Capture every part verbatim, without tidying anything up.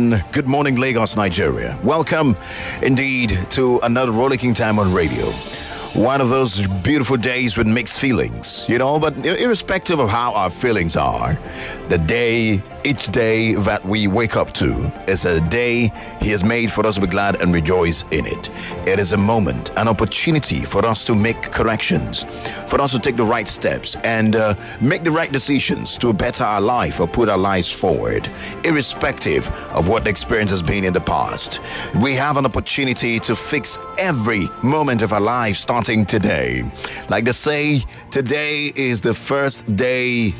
seven. Good morning, Lagos, Nigeria. Welcome, indeed, to another rollicking time on radio. One of those beautiful days with mixed feelings, you know, but irrespective of how our feelings are, the day, each day that we wake up to is a day He has made for us to be glad and rejoice in it. It is a moment, an opportunity for us to make corrections, for us to take the right steps and uh, make the right decisions to better our life or put our lives forward, irrespective of what the experience has been in the past. We have an opportunity to fix every moment of our life starting today. Like they say, today is the first day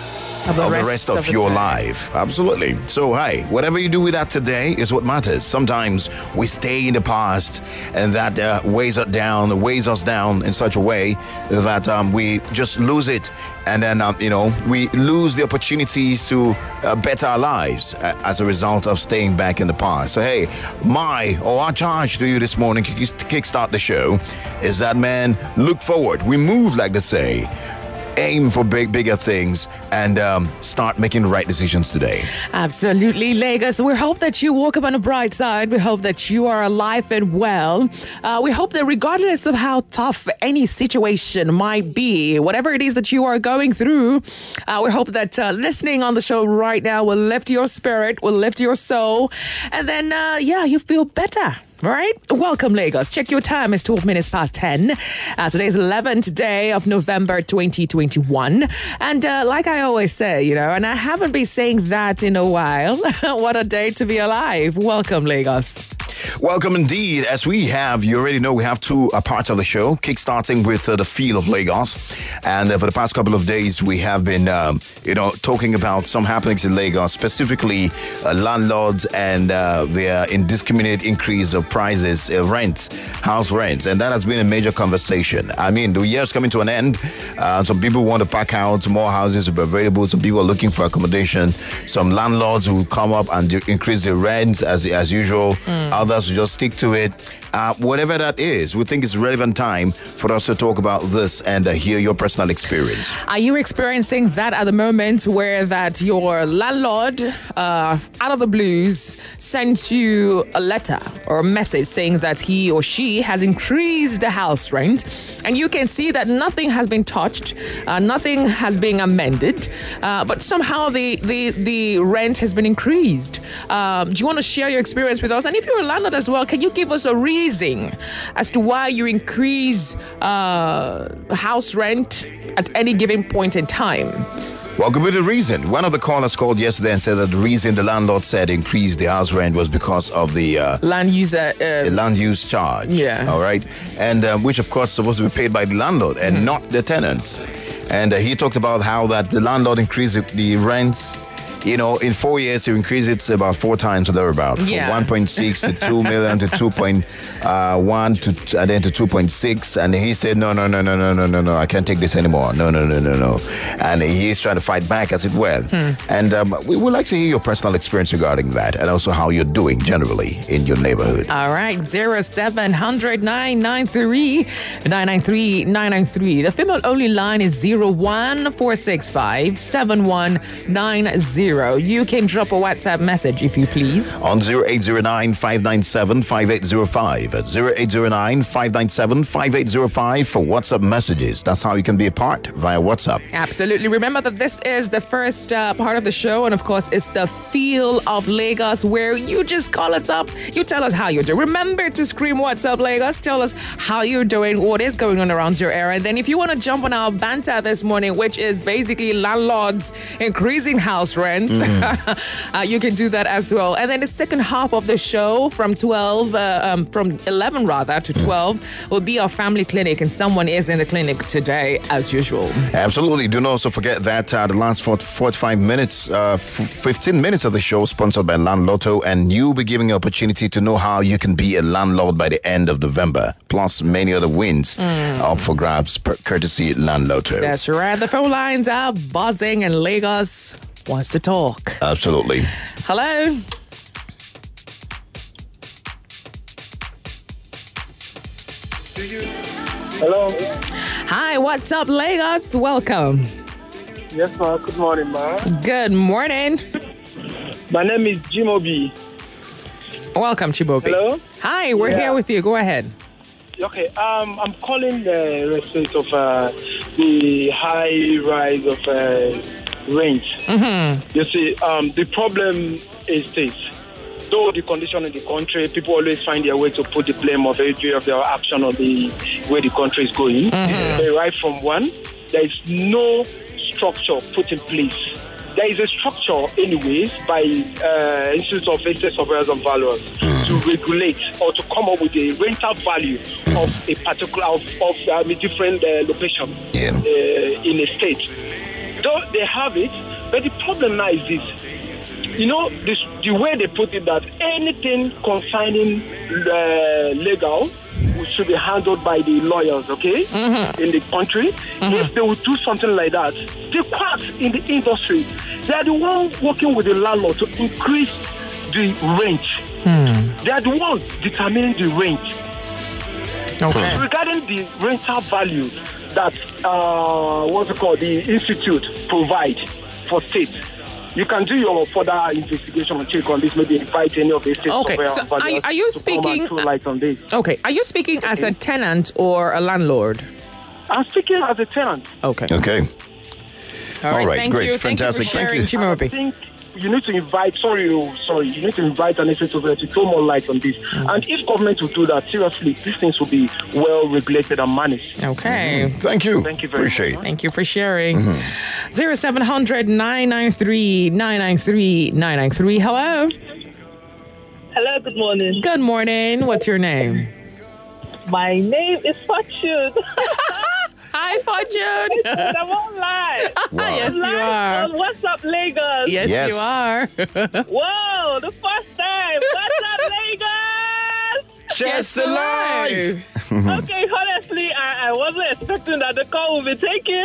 of the, of rest, the rest of, of your time. Life. Absolutely. So, hey, whatever you do with that today is what matters. Sometimes we stay in the past and that uh, weighs us down, weighs us down in such a way that um, we just lose it. And then, um, you know, we lose the opportunities to uh, better our lives uh, as a result of staying back in the past. So, hey, my or our charge to you this morning to kickstart the show is that, man, look forward. We move, like they say. Aim for big, bigger things and um, start making the right decisions today. Absolutely, Lagos. We hope that you woke up on the bright side. We hope that you are alive and well. Uh, we hope that regardless of how tough any situation might be, whatever it is that you are going through, uh, we hope that uh, listening on the show right now will lift your spirit, will lift your soul, and then, uh, yeah, you feel better. All right. Welcome, Lagos. Check your time. It's twelve minutes past ten. Uh, today's eleventh day of November twenty twenty-one. And uh, like I always say, you know, and I haven't been saying that in a while. What a day to be alive. Welcome, Lagos. Welcome indeed. As we have, you already know we have two uh, parts of the show, kickstarting with uh, the feel of Lagos. And uh, for the past couple of days, we have been, um, you know, talking about some happenings in Lagos, specifically uh, landlords and uh, their indiscriminate increase of prices, uh, rent, house rent. And that has been a major conversation. I mean, the year's coming to an end. Uh, some people want to pack out, more houses will be available. Some people are looking for accommodation. Some landlords will come up and do, increase their rents as, as usual. Mm. Others will just stick to it. Uh, whatever that is, we think it's relevant time for us to talk about this and uh, hear your personal experience. Are you experiencing that at the moment where that your landlord, uh, out of the blues, sent you a letter or a message saying that he or she has increased the house rent and you can see that nothing has been touched, uh, nothing has been amended, uh, but somehow the, the, the rent has been increased? Um, do you want to share your experience with us? And if you're a landlord as well, can you give us a reason as to why you increase uh, house rent at any given point in time? Well, give me the reason. One of the callers called yesterday and said that the reason the landlord said increase the house rent was because of the uh, land user uh, land use charge. Yeah. All right. And um, which, of course, is supposed to be paid by the landlord and mm-hmm. not the tenants. And uh, he talked about how that the landlord increased the, the rents. You know, in four years, you increase it about four times or thereabout. Yeah. From one point six to two million to two point one to and then to two point six. And he said, no, no, no, no, no, no, no, no, I can't take this anymore. No, no, no, no, no. And he's trying to fight back as it were. Hmm. And um, we would like to hear your personal experience regarding that and also how you're doing generally in your neighborhood. All right. zero seven hundred nine nine three nine nine three nine nine three. The female only line is zero one four six five seven one nine zero. You can drop a WhatsApp message if you please. On zero eight zero nine five nine seven five eight zero five. At zero eight zero nine five nine seven five eight zero five for WhatsApp messages. That's how you can be a part via WhatsApp. Absolutely. Remember that this is the first uh, part of the show. And of course, it's the feel of Lagos where you just call us up. You tell us how you're doing. Remember to scream What's Up Lagos. Tell us how you're doing, what is going on around your area. And then if you want to jump on our banter this morning, which is basically landlords increasing house rent, Mm. uh, you can do that as well. And then the second half of the show from twelve, uh, um, from eleven rather to twelve mm. will be our family clinic, and someone is in the clinic today as usual. Absolutely. Do not also forget that uh, the last forty-five minutes, uh, f- fifteen minutes of the show sponsored by Land Lotto, and you'll be giving an opportunity to know how you can be a landlord by the end of November, plus many other wins mm. up for grabs per- courtesy Land Lotto. That's right. The phone lines are buzzing and Lagos wants to talk. Absolutely. Hello. Hello. Hi, what's up, Lagos? Welcome. Yes, ma'am. Good morning, ma'am. Good morning. My name is Jimobi. Welcome, Chibobi. Hello? Hi, we're Yeah. here with you. Go ahead. Okay, um, I'm calling the respect of uh, the high rise of uh, rent. Mm-hmm. You see, um, the problem is this. Though the condition in the country, people always find their way to put the blame of every of their action on the way the country is going. Mm-hmm. They right from one, there is no structure put in place. There is a structure, anyways, by uh, Institute of Estate Surveyors and Valuers to regulate or to come up with a rental value of a particular of, of um, a different uh, location Yeah. uh, in a state. Though they have it, but the problem now is this. You know, this, the way they put it, that anything concerning uh, legal should be handled by the lawyers, okay, mm-hmm. in the country. Mm-hmm. If they would do something like that, the quacks in the industry, they are the ones working with the landlord to increase the rent. Mm. They are the ones determining the rent. Okay. Regarding the rental value that, uh, what's it called, the institute provide for states, you can do your further investigation and check on this. Maybe invite any of the state Okay, surveyor so and valuers are, are you to come speaking? and throw light on this. Okay, are you speaking as a tenant or a landlord? I'm speaking as a tenant. Okay. Okay. All right. All right, Thank great. you. Fantastic. Thank Thank you you. for sharing, I Chibobi. think you need to invite, sorry, oh, sorry, you need to invite an estate surveyor to throw more light on this. Mm. And if government will do that, seriously, these things will be well regulated and managed. Okay. Thank you. Thank you very Appreciate much. Thank you for sharing. Zero seven hundred nine nine three nine nine three nine nine three. Hello. Hello, good morning. Good morning. What's your name? My name is Fortune. Hi, Fortune. I'm online. Wow. Yes, you Live are. on What's Up, Lagos? Yes, Yes. you are. Whoa, the first time. What's up, Lagos? Just alive. Okay, honestly, I, I wasn't expecting that the call would be taken.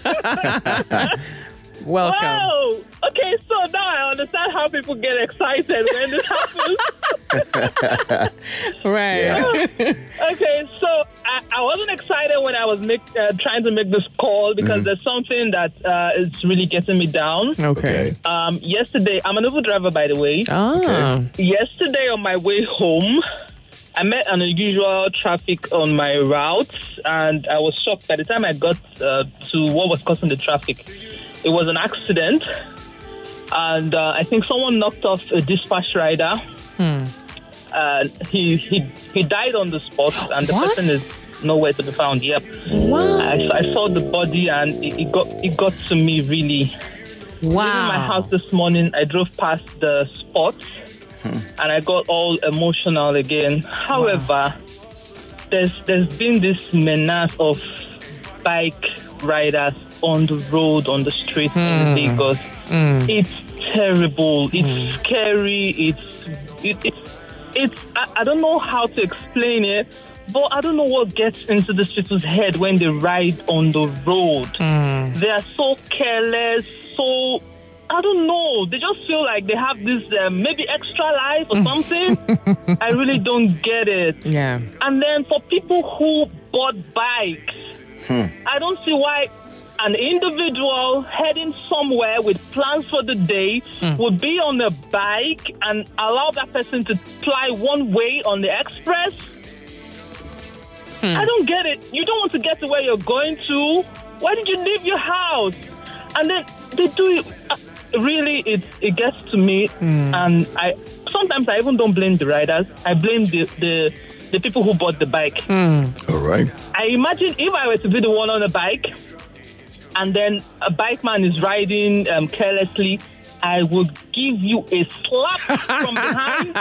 Welcome. Whoa. Okay, so now I understand how people get excited when this happens. Right. Yeah. Okay, so I, I wasn't excited when I was make, uh, trying to make this call because there's something that uh, is really getting me down. Okay. Um, yesterday, I'm an Uber driver, by the way. Ah. Yesterday, on my way home, I met an unusual traffic on my route, and I was shocked. By the time I got uh, to what was causing the traffic, it was an accident, and uh, I think someone knocked off a dispatch rider. Hmm. Uh, he he he died on the spot, and the What? person is nowhere to be found. Yep. Wow. I, I saw the body, and it, it got it got to me really. Wow. Leaving my house this morning, I drove past the spot, and I got all emotional again. However, there's there's been this menace of bike riders on the road, on the street in Lagos. It's terrible. It's scary. It's it, it's it's. I, I don't know how to explain it, but I don't know what gets into these people's head when they ride on the road. They are so careless. So I don't know. They just feel like they have this uh, maybe extra life or something. I really don't get it. Yeah. And then for people who bought bikes, I don't see why an individual heading somewhere with plans for the day would be on a bike and allow that person to fly one way on the express. I don't get it. You don't want to get to where you're going to. Why did you leave your house? And then they do it. Uh, really, it it gets to me, and I sometimes I even don't blame the riders. I blame the the, the people who bought the bike. All right. I imagine if I were to be the one on a bike, and then a bike man is riding um, carelessly, I would give you a slap from behind.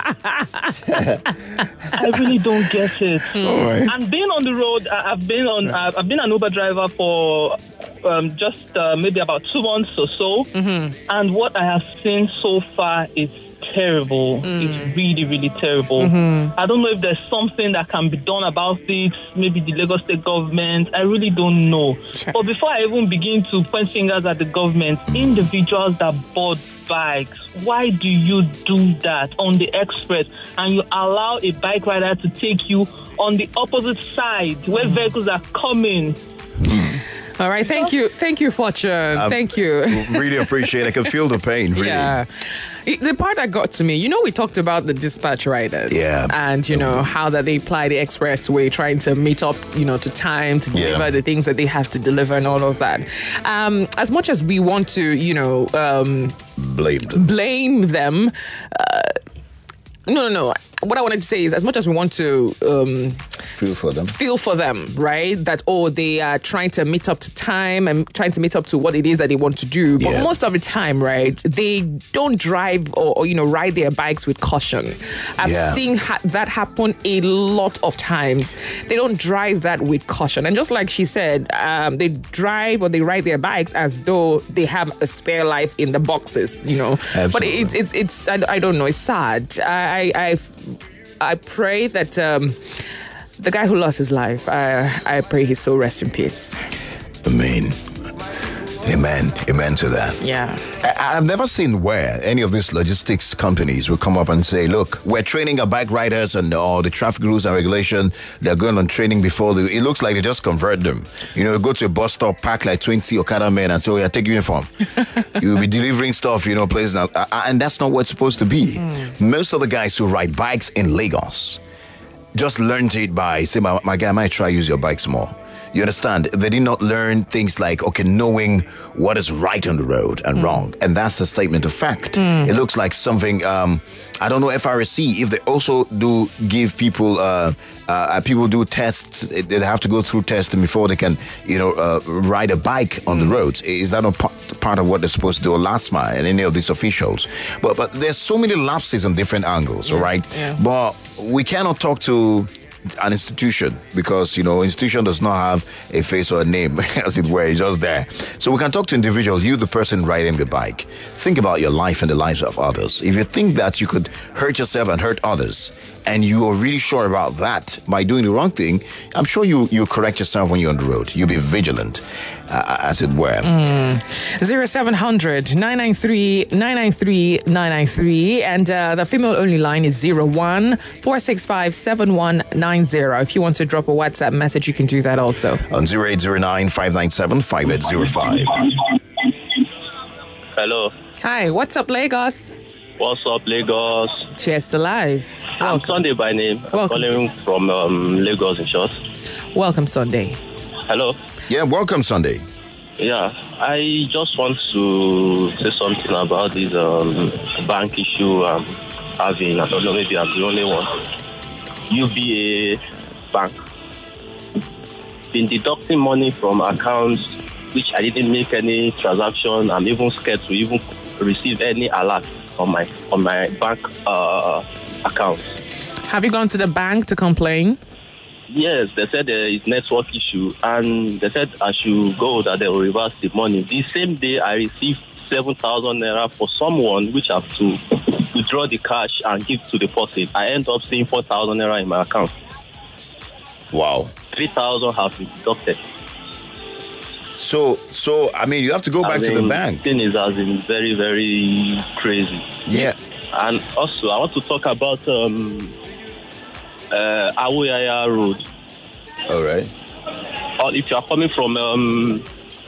I really don't get it. All right. And being on the road, I- I've been on. uh, I've been an Uber driver for um, just uh, maybe about two months or so, and what I have seen so far is terrible. It's really, really terrible. I don't know if there's something that can be done about it. Maybe the Lagos State government. I really don't know. Sure. But before I even begin to point fingers at the government, individuals that bought bikes, why do you do that on the express and you allow a bike rider to take you on the opposite side where vehicles are coming? All right. Thank you. Thank you, Fortune. Um, Thank you. Really appreciate it. I can feel the pain, really. Yeah. The part that got to me, you know, we talked about the dispatch riders. Yeah. And, you know, how that they ply the expressway, trying to meet up, you know, to time to deliver Yeah. the things that they have to deliver and all of that. Um, as much as we want to, you know, um, Blamed. blame them, uh, no, no, no. What I wanted to say is, as much as we want to um, Feel for them. feel for them, right? That, oh, they are trying to meet up to time and trying to meet up to what it is that they want to do. But Yeah. most of the time, right, they don't drive or, or you know, ride their bikes with caution. I've Yeah. seen ha- that happen a lot of times. They don't drive that with caution. And just like she said, um, they drive or they ride their bikes as though they have a spare life in the boxes, you know. But Absolutely. it's, it's, it's, I, I don't know, it's sad. I, I, I pray that um, the guy who lost his life, I, I pray his soul rest in peace. Amen. Amen. Amen to that. Yeah. I, I've never seen where any of these logistics companies will come up and say, look, we're training our bike riders and all the traffic rules and regulation. They're going on training before the, it looks like they just convert them. You know, go to a bus stop, pack like twenty Okada men and say, oh, yeah, take uniform. You'll be delivering stuff, you know, places. Now, uh, and that's not what it's supposed to be. Mm. Most of the guys who ride bikes in Lagos just learned it by, say, my, my guy, I might try use your bikes more. You understand? They did not learn things like, okay, knowing what is right on the road and mm. wrong. And that's a statement of fact. Mm. It looks like something, um, I don't know, F R S C, if they also do give people, uh, uh, people do tests, they have to go through testing before they can, you know, uh, ride a bike on mm. the roads. Is that not part, part of what they're supposed to do, or LASMA and any of these officials? But, but there's so many lapses on different angles, yeah. all right? Yeah. But we cannot talk to an institution because, you know, institution does not have a face or a name, as it were, it's just there. So we can talk to individuals, you the person riding the bike. Think about your life and the lives of others. If you think that you could hurt yourself and hurt others, and you are really sure about that by doing the wrong thing, I'm sure you you correct yourself when you're on the road. You'll be vigilant, uh, as it were. Mm. zero seven hundred nine nine three nine nine three nine nine three and uh, the female only line is zero one four six five seven one nine zero. If you want to drop a WhatsApp message, you can do that also. On zero eight zero nine five nine seven five eight zero five. Hello. Hi, what's up, Lagos? What's up, Lagos? Cheers to life. I'm Welcome. Sunday by name. I'm Welcome. calling from um, Lagos in short. Welcome, Sunday. Hello. Yeah, welcome, Sunday. Yeah, I just want to say something about this um, bank issue I'm having. I don't know, maybe I'm the only one. U B A Bank been deducting money from accounts which I didn't make any transaction. I'm even scared to even receive any alert on my on my bank uh, account. Have you gone to the bank to complain? Yes, they said there is network issue, and they said I should go that they will reverse the money. The same day, I received seven thousand naira for someone which I have to withdraw the cash and give to the person. I end up seeing four thousand naira in my account. Wow. Three thousand have been deducted. So, so I mean, you have to go back I to the mean, bank. Thing is, has been very, very crazy. Yeah. And also, I want to talk about um, uh, Awoyaya Road. All right. Or if you are coming from um,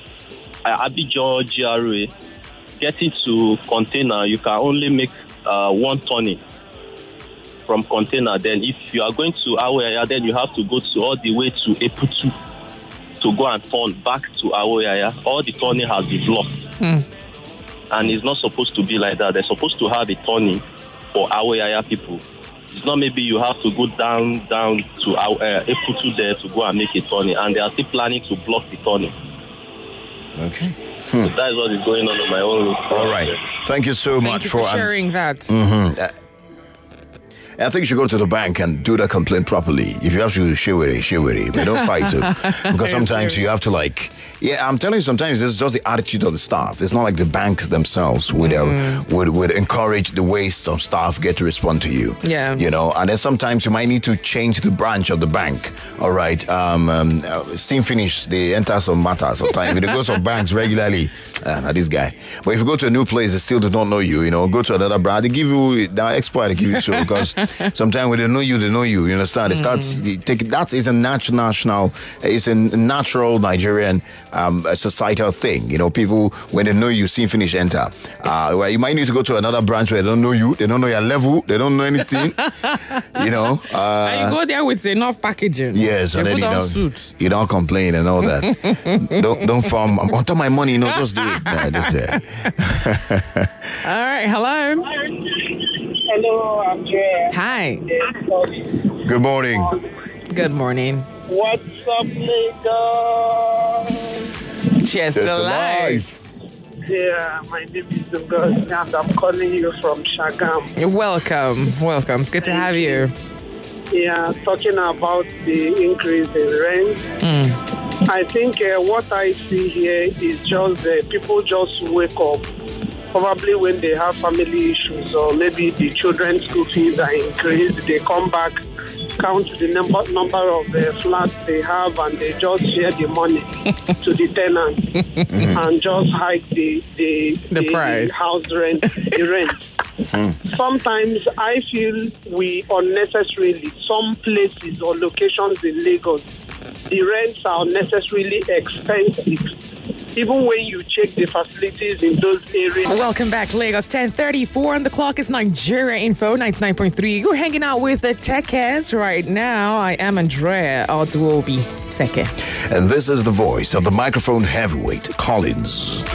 Abidjan G R A, getting to Container, you can only make uh, one turning from Container. Then if you are going to Awoyaya, then you have to go to all the way to Eputu to go and turn back to Awoyaya. All the turning has been blocked. Mm. And it's not supposed to be like that. They're supposed to have a turning for Awoyaya people. It's not maybe you have to go down down to uh, Eputu there to go and make a turning. And they are still planning to block the turning. Okay. So that is what is going on in my own. All right. Thank you so Thank much you for for um, sharing that. Mm-hmm. Uh, I think you should go to the bank and do the complaint properly. If you have to share with it, share with it. But don't fight it. Because sometimes you have to like, yeah, I'm telling you, sometimes it's just the attitude of the staff. It's not like the banks themselves would, mm. uh, would, would encourage the way some staff get to respond to you. Yeah. You know, and then sometimes you might need to change the branch of the bank. All right. Um, um uh, scene finish, they enter some matters sometimes. If they go to banks regularly, uh, not this guy. But if you go to a new place, they still do not know you, you know, go to another branch, they give you, the expert, they give you so because Sometimes when they know you, they know you. You understand? It starts. You take that is a natural, national. It's a natural Nigerian um, a societal thing. You know, people when they know you, see finish enter. Uh, well, you might need to go to another branch where they don't know you, they don't know your level, they don't know anything. You know, uh, and you go there with enough packaging. Yes, and you then put you on don't, suits. you don't complain and all that. don't don't farm. I want all my money. You know, just do it. Nah, just, uh, All right, hello. Hello, Andrea. Hi. Good morning. Good morning. What's up, Lagos? Cheers to life. Yeah, my name is Dungas and I'm calling you from Shagam. You're welcome. Welcome. It's good to have you. Yeah, talking about the increase in rent. Mm. I think uh, what I see here is just uh, people just wake up. Probably when they have family issues or maybe the children's school fees are increased, they come back, count the number number of the flats they have, and they just share the money to the tenants mm-hmm. and just hike the the, the, the, price. the house rent, the rent. Mm. Sometimes I feel we unnecessarily, some places or locations in Lagos, the rents are unnecessarily expensive. Even when you check the facilities in those areas. Welcome back, Lagos. ten thirty-four on the clock. It's Nigeria Info, ninety-nine point three. You're hanging out with the Techers right now. I am Andrea Odwobi Teke. And this is the voice of the microphone heavyweight, Collins.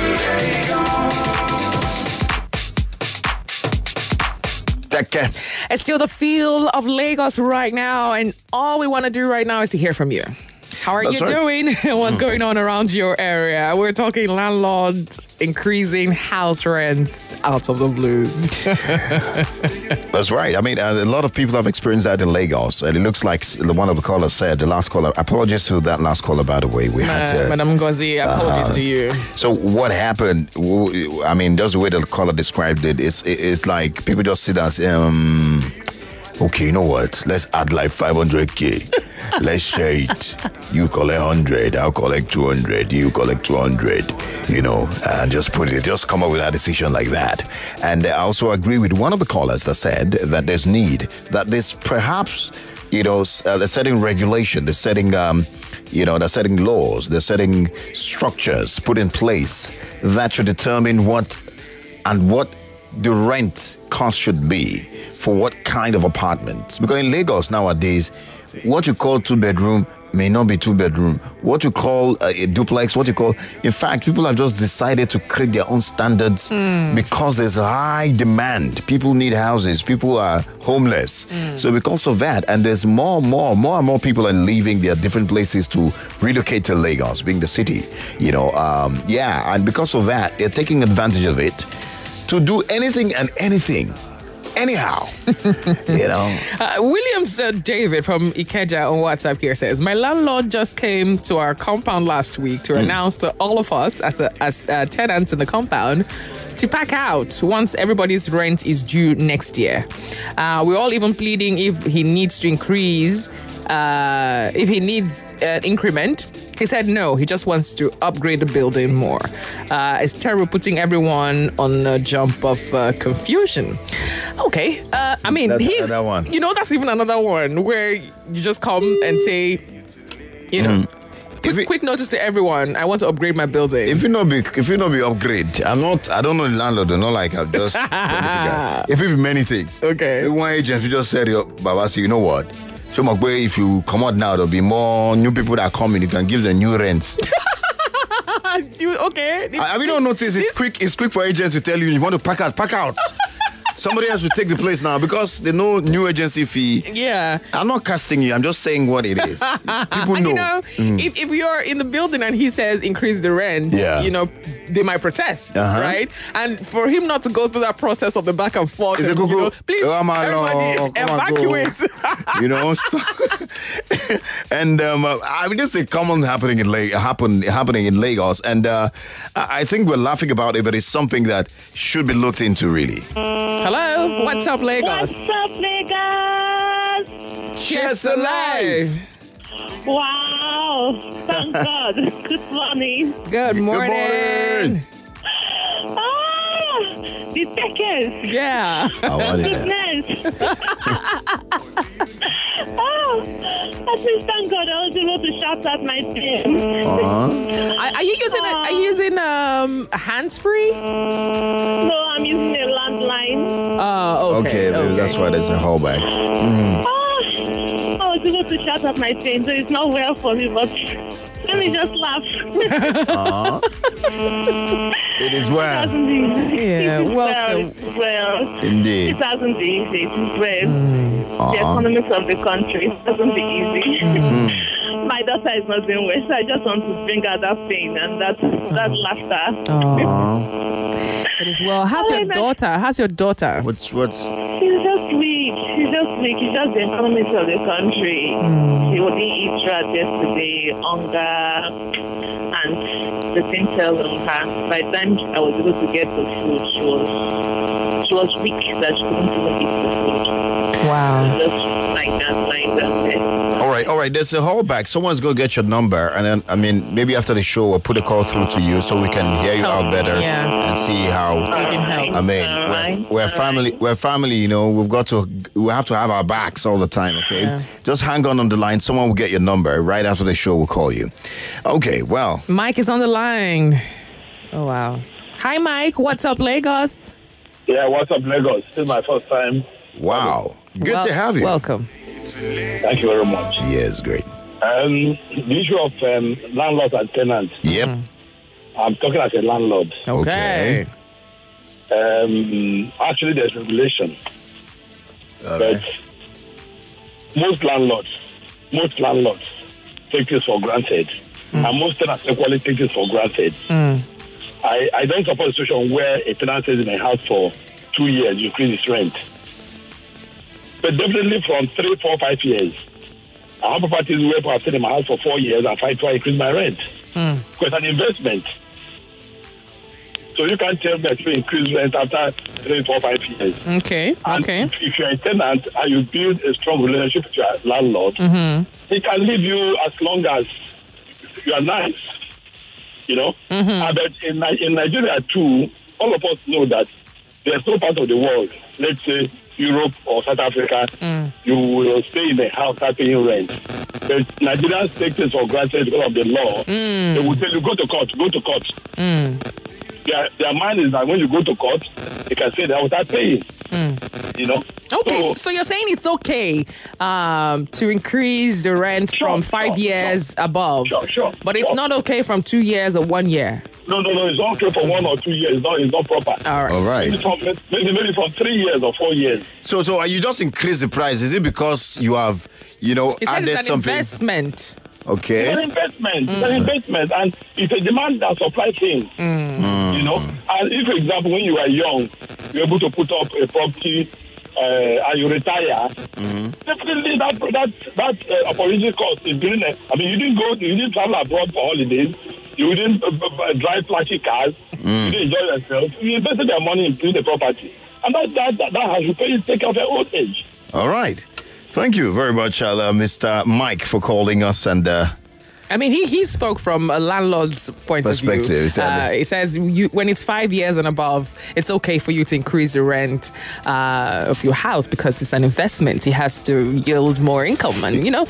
Teke. It's still the feel of Lagos right now, and all we want to do right now is to hear from you. How are That's you right. doing? What's going on around your area? We're talking landlords increasing house rents out of the blues. That's right. I mean, uh, a lot of people have experienced that in Lagos. And it looks like the one of the callers said, the last caller, apologies to that last caller, by the way. We had Ma- to, Madam Ngozi, apologies uh, to you. So what happened, w- I mean, just the way the caller described it, it's, it's like people just sit down and say, um, okay, you know what? Let's add like five hundred K. Let's share it. You collect one hundred, I'll collect two hundred, you collect two hundred, you know, and just put it, just come up with a decision like that. And I also agree with one of the callers that said that there's need, that there's perhaps, you know, uh, they're setting regulation, they're setting, um, you know, they're setting laws, they're setting structures put in place that should determine what and what the rent cost should be for what kind of apartments. Because in Lagos nowadays, what you call two bedroom may not be two bedroom. What you call a, a duplex, what you call, in fact, people have just decided to create their own standards mm. because there's a high demand. People need houses. People are homeless. Mm. So because of that, and there's more, more, more and more people are leaving their different places to relocate to Lagos, being the city. You know, um, yeah, and because of that, they're taking advantage of it to do anything and anything. Anyhow, you know. Uh, Williams uh, David from Ikeja on WhatsApp here says, my landlord just came to our compound last week to mm. announce to all of us as a, as uh, tenants in the compound to pack out once everybody's rent is due next year. Uh, we're all even pleading if he needs to increase, uh, if he needs an increment. He said no, he just wants to upgrade the building more. Uh, it's terrible putting everyone on a jump of uh, confusion. Okay, uh, I mean, that's he's, another one. You know, that's even another one where you just come and say, you know, mm. quick, it, quick notice to everyone, I want to upgrade my building. If you not be, if you not be upgrade, I'm not, I don't know the landlord, not like I've just, if it be many things. Okay. If one agent, you just said, Baba, say, you know what? So if you come out now, there'll be more new people that come in. You can give them new rents. you, okay. I, have you not noticed it's quick? It's quick for agents to tell you you want to pack out, pack out. Somebody else will take the place now because they know new agency fee. Yeah. I'm not casting you. I'm just saying what it is. People know. You know, mm. if, if you're in the building and he says increase the rent, yeah. you know, they might protest, uh-huh. right? And for him not to go through that process of the back and forth, and, go, you know, please, oh, everybody evacuate. You know, and um, I mean, this is a common happening in La- happen, happening in Lagos, and uh, I think we're laughing about it, but it's something that should be looked into, really. Hello, what's up, Lagos? What's up, Lagos? Cheers to life. Wow, thank God. Good morning. Good morning. Good morning. Ah, the seconds. Yeah. Oh, Goodness. Please, thank God I was able to shout out my name. Uh-huh. Are, are you using a, are you using um hands free? No, I'm using a landline. Oh, okay. Okay, maybe that's why there's a holdback. Mm. Oh, I was able to shout out my name, so it's not well for me, but let me just laugh. Uh-huh. It is It well. hasn't been easy. Yeah, It's welcome. Well, it's well. Indeed. It hasn't been easy. It's well. The Uh-huh. economics of the country, it hasn't been easy. My daughter is not doing well, so I just want to bring out that pain and that that laughter. Oh. It is well. How's your Oh, my- daughter? How's your daughter? What's what's She's just weak. She's just weak. It's just the economics of the country. She wouldn't eat right yesterday, hunger, and the thing fell on her. By the time I was able to get the food, she was she was weak that she couldn't even eat the food. Wow. Just like that, like that. all right, all right. There's a holdback. Someone's gonna get your number, and then I mean, maybe after the show, we'll put a call through to you so we can hear you out better Yeah. and see how. We can help. I mean, All we're, right, we're all family. We're family. You know, we've got to. We have to have our backs all the time. Okay, Yeah. just hang on on the line. Someone will get your number right after the show. We'll call you. Okay. Well, Mike is on the line. Oh wow. Hi Mike, what's up Lagos? Yeah, what's up, Lagos? This is my first time. wow. Good Wel- to have you. Welcome. Thank you very much. Yes, great. Um, the issue of um, landlords and tenants. Yep. I'm talking as a landlord. Okay. Um, actually, there's regulation, but most landlords, most landlords take this for granted, and most tenants equally take this for granted. I, I don't support a situation where a tenant stays in a house for two years, you increase his rent. But definitely from three, four, five years. I have properties where I've stayed in my house for four years and five to increase my rent. Because it's an investment. So you can't tell me that you increase rent after three, four, five years. Okay. And Okay. if, if you're a tenant and you build a strong relationship with your landlord, he can leave you as long as you are nice. You know? And but in, Ni- in Nigeria too, all of us know that there's no part of the world, let's say Europe or South Africa, you will stay in a house without paying rent. But Nigerians take this for granted because of the law. They will tell you, go to court, go to court. Their, their mind is that when you go to court, they can say that without paying. You know? Okay, So- so, you're saying it's okay um, to increase the rent Sure, from five sure, years above, Sure, sure, but it's sure. not okay from two years or one year. No, no, no, it's not okay for one or two years. It's not, it's not proper. All right. All Maybe right. from, maybe, maybe from three years or four years. So, so are you just increase the price? Is it because you have, you know, He said added it's an something? investment. It's an Okay. investment. It's an investment. And it's a demand and supply thing. You know? And if, for example, when you were young, you're able to put up a property uh, and you retire, definitely that that that uh, opportunity cost is during a, I mean, you didn't go, you didn't travel abroad for holidays, you didn't uh, uh, drive flashy cars, you didn't enjoy yourself, you invested your money into the property. And that, that, that, that has to pay you take care of your old age. All right. Thank you very much, uh, Mister Mike, for calling us. And uh, I mean, he, he spoke from a landlord's point Perspective, of view. exactly. Uh, he says you, when it's five years and above, it's okay for you to increase the rent uh, of your house because it's an investment. It has to yield more income, and you know.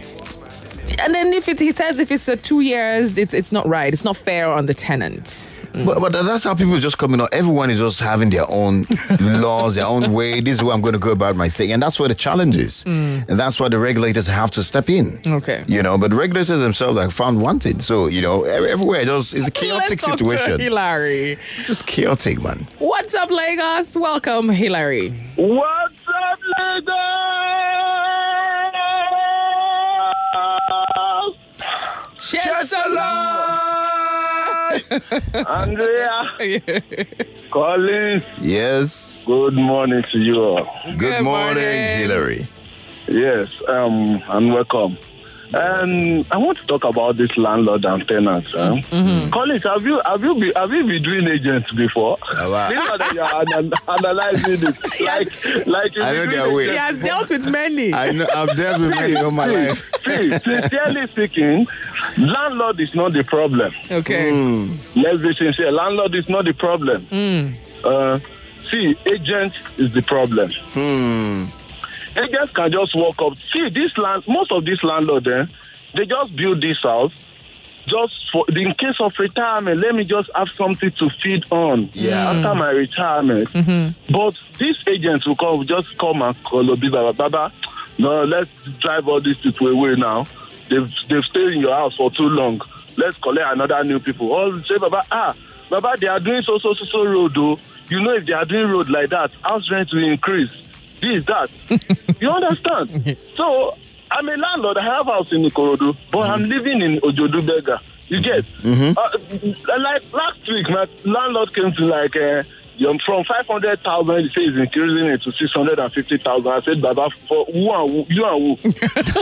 And then if it, he says if it's a two years, it's it's not right. It's not fair on the tenant. but, but that's how people just coming out. Everyone is just having their own laws, their own way. This is where I'm going to go about my thing. And that's where the challenge is. And that's why the regulators have to step in. Okay. You know, but the regulators themselves are found wanted. So, you know, ev- everywhere just it's a Let's chaotic talk to situation. Hilary. Just chaotic, man. What's up, Lagos? Welcome, Hilary. What's up, Lagos? Cheers to Andrea, Collins, Yes. good morning to you all. Good, Good morning, morning. Hillary. Yes, um, and welcome. And I want to talk about this landlord and tenants. Huh? Mm-hmm. Collins, have you have you been have you been doing agents before? wow. Meanwhile that you are ana- analyzing it, like like you I know been their doing way. He agents has before. dealt with many. I know I've dealt with many all my life. See, sincerely speaking, landlord is not the problem. Okay. Let's be sincere. Landlord is not the problem. Uh, see, agent is the problem. Hmm. agents can just walk up. See, this land, most of these landlords, eh, they just build this house just for, in case of retirement. Let me just have something to feed on Yeah. after my retirement. Mm-hmm. But these agents will come, just come and call Baba, Baba, no, let's drive all these people away now. They've, they've stayed in your house for too long. Let's collect another new people. All say, Baba, ah, Baba, they are doing so, so, so, so road, though. You know, if they are doing road like that, house rent will increase. This, that. You understand? So, I'm a landlord. I have a house in Ikorodu, but mm-hmm. I'm living in Ojodu Bega. You get? Mm-hmm. Uh, like last week, my landlord came to like, uh, from five hundred thousand, he says he's increasing it to six hundred fifty thousand. I said, Baba, for who and who? You and who?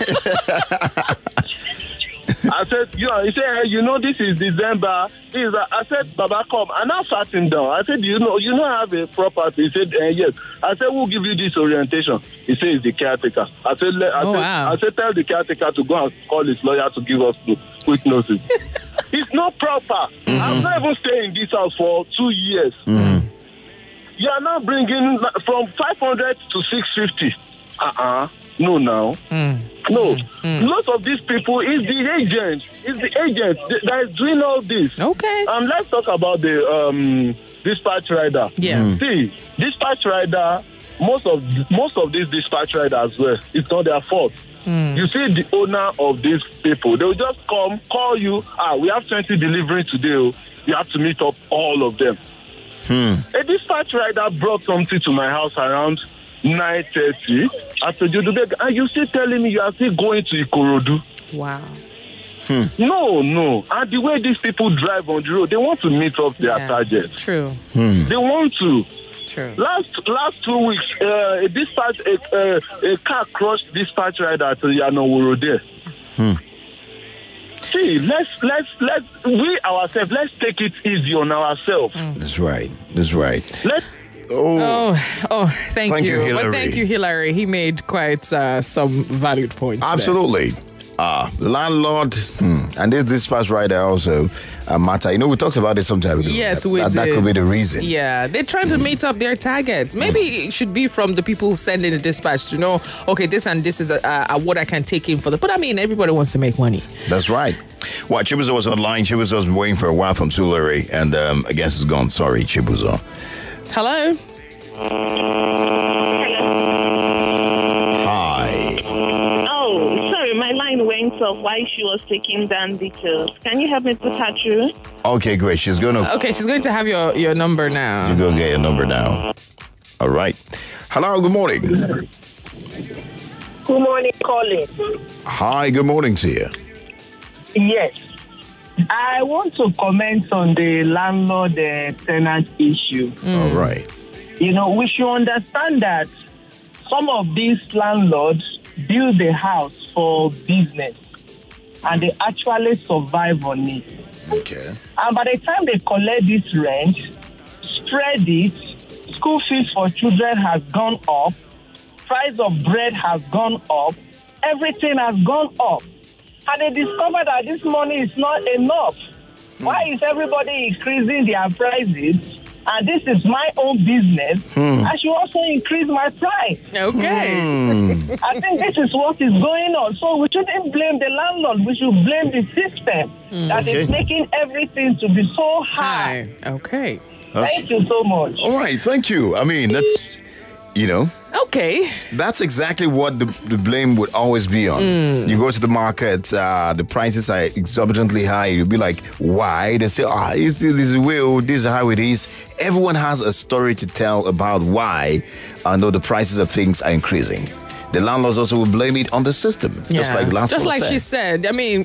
I said, you know, he said, hey, you know, this is December. This is a, I said, Baba, come. And I sat him down. I said, you know, you know, I have a property. He said, eh, yes. I said, who give you this orientation? He said, it's the caretaker. I said, I, oh, said wow. I said, tell the caretaker to go and call his lawyer to give us quick notice. It's not proper. Mm-hmm. I'm not even staying in this house for two years. Mm-hmm. You are now bringing from five hundred to six fifty. Uh-uh. No, now. Mm. No. Mm. Lots of these people is the agent. Is the agent that is doing all this. Okay. And let's talk about the um, dispatch rider. Yeah. Mm. See, dispatch rider, most of most of these dispatch riders, as well, it's not their fault. Mm. You see the owner of these people, they'll just come, call you, ah, we have twenty delivery today. You have to meet up all of them. Hmm. A dispatch rider brought something to my house around nine thirty after Jodubeg, and you still telling me you are still going to Ikorodu. Wow. Hmm. No, no. And the way these people drive on the road, they want to meet up their yeah. target. True. Hmm. They want to. True. Last last two weeks, uh, a dispatch a, uh, a car crushed dispatch rider at Yanoworo there. Hmm. See, let's let's let's we ourselves let's take it easy on ourselves. Mm. That's right. That's right. Let's. Oh, oh, oh thank, thank you. you Hillary. But thank you, Hillary. He made quite uh, some valued points. Absolutely. Uh, landlord hmm, and this dispatch rider also uh, matter. You know, we talked about it sometime ago. Yes, that, we that, did. That could be the reason. Yeah, they're trying to meet up their targets. Maybe mm. it should be from the people who send in the dispatch to know, okay, this and this is a, a, what I can take in for the. But I mean, everybody wants to make money. That's right. Well, Chibuzo was online. Chibuzo has been waiting for a while from Tulare, and um, I guess it's gone. Sorry, Chibuzo. Hello. Hi. Oh, sorry, my line went off while she was taking down details. Can you help me put her through? Okay, great. She's going to... Okay, she's going to have your, your number now. You're going to get your number now. All right. Hello, good morning. Good morning, Colin. Hi, good morning to you. Yes. I want to comment on the landlord-tenant uh, issue. Mm. All right. You know, we should understand that some of these landlords build a house for business and they actually survive on it. Okay. And by the time they collect this rent, spread it, school fees for children has gone up, price of bread has gone up, everything has gone up. And they discover that this money is not enough. Mm. Why is everybody increasing their prices? And this is my own business. Mm. I should also increase my price. Okay. Mm. I think this is what is going on. So we shouldn't blame the landlord. We should blame the system mm. that okay. is making everything to be so high. Hi. Okay. That's, thank you so much. All right. Thank you. I mean, that's, you know. Okay. That's exactly what the, the blame would always be on. Mm. You go to the market, uh, the prices are exorbitantly high. You'll be like, why? They say, ah, oh, this is real, this is how it is. Everyone has a story to tell about why, uh, though the prices of things are increasing. The landlords also will blame it on the system, yeah. just like last Just like said. she said. I mean,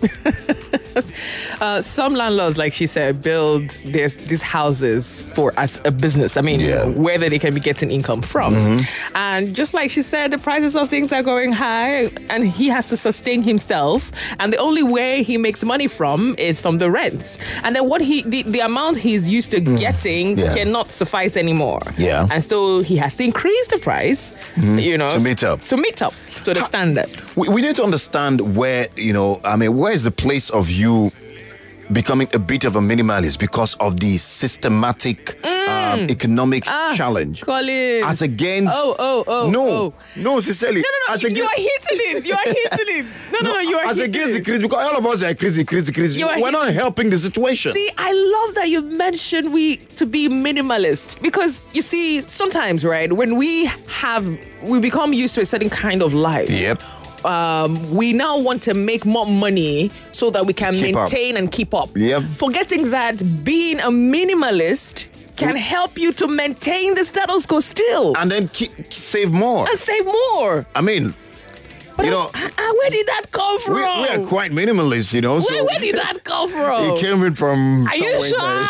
uh, some landlords, like she said, build this, these houses for as a business. I mean, yeah. whether they can be getting income from. Mm-hmm. And just like she said, the prices of things are going high and he has to sustain himself. And the only way he makes money from is from the rents. And then what he, the, the amount he's used to mm. getting yeah. cannot suffice anymore. Yeah. And so he has to increase the price, mm-hmm. you know. To meet up. To meet up to the standard. We, we need to understand where, you know, I mean, where is the place of you becoming a bit of a minimalist because of the systematic mm. um, economic Ah, challenge. Colin. As against. Oh, oh, oh, No, oh. no, sincerely. No, no, no. As You against, are hitting it. You are hitting it. No, no, no. You are as hitting against it. the crazy, because all of us are crazy, crazy, crazy. You are We're not hitting- helping the situation. See, I love that you mentioned we to be minimalist because you see, sometimes, right, when we have we become used to a certain kind of life. Yep. Um, we now want to make more money so that we can Keep up. maintain and keep up. Yep. Forgetting that being a minimalist can help you to maintain the status quo still And then keep, save more. and save more. I mean, But you know, uh, uh, where did that come from? we, we are quite minimalist, you know. where, so where did that come from? it came in from. Are you somewhere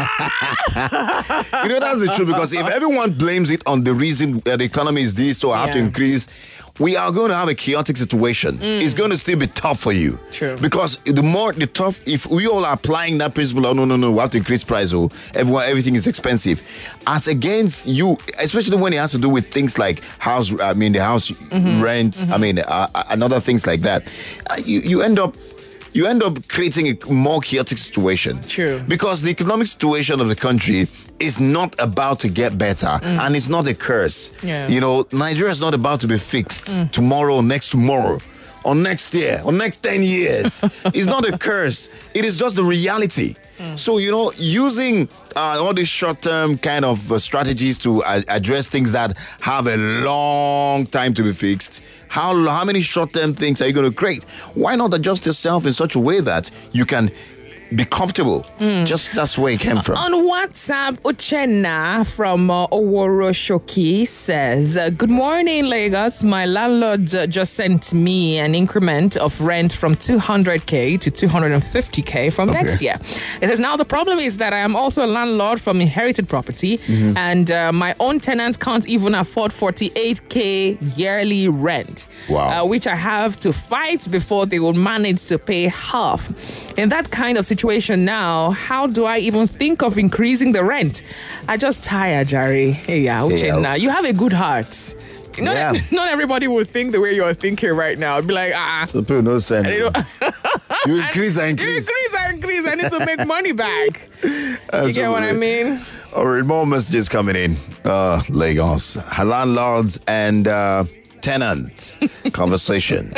sure? there. You know, that's the truth, because if everyone blames it on the reason that the economy is this, so I have to Yeah. increase, we are going to have a chaotic situation. It's going to still be tough for you. True. Because the more the tough, if we all are applying that principle, oh, no, no, no, we have to increase price, oh, everyone, everything is expensive. As against you, especially when it has to do with things like house, I mean, the house rent, I mean, uh, uh, and other things like that, uh, you, you end up you end up creating a more chaotic situation. True. Because the economic situation of the country is not about to get better, and it's not a curse. Yeah. You know, Nigeria is not about to be fixed tomorrow, next tomorrow, or next year, or next ten years. It's not a curse. It is just the reality. So, you know, using uh, all these short-term kind of uh, strategies to uh, address things that have a long time to be fixed, how, how many short-term things are you going to create? Why not adjust yourself in such a way that you can be comfortable? Just that's where it came from. On WhatsApp, Uchenna from uh, Oworo Shoki says, uh, good morning, Lagos. My landlord uh, just sent me an increment of rent from two hundred k to two hundred fifty k from next year. It says, now the problem is that I am also a landlord from inherited property, and uh, my own tenants can't even afford forty-eight k yearly rent, Wow. uh, which I have to fight before they will manage to pay half. In that kind of situation now, how do I even think of increasing the rent? I just tired, Jerry. Hey, yeah, Uchenna, you have a good heart. Not, Yeah. not everybody will think the way you're thinking right now. Be like, ah, So people no sense. you know, You increase and you increase. increase, I increase. I need to make money back. You get what I mean? All right, more messages coming in. Uh, Lagos, landlords and uh, tenants conversation.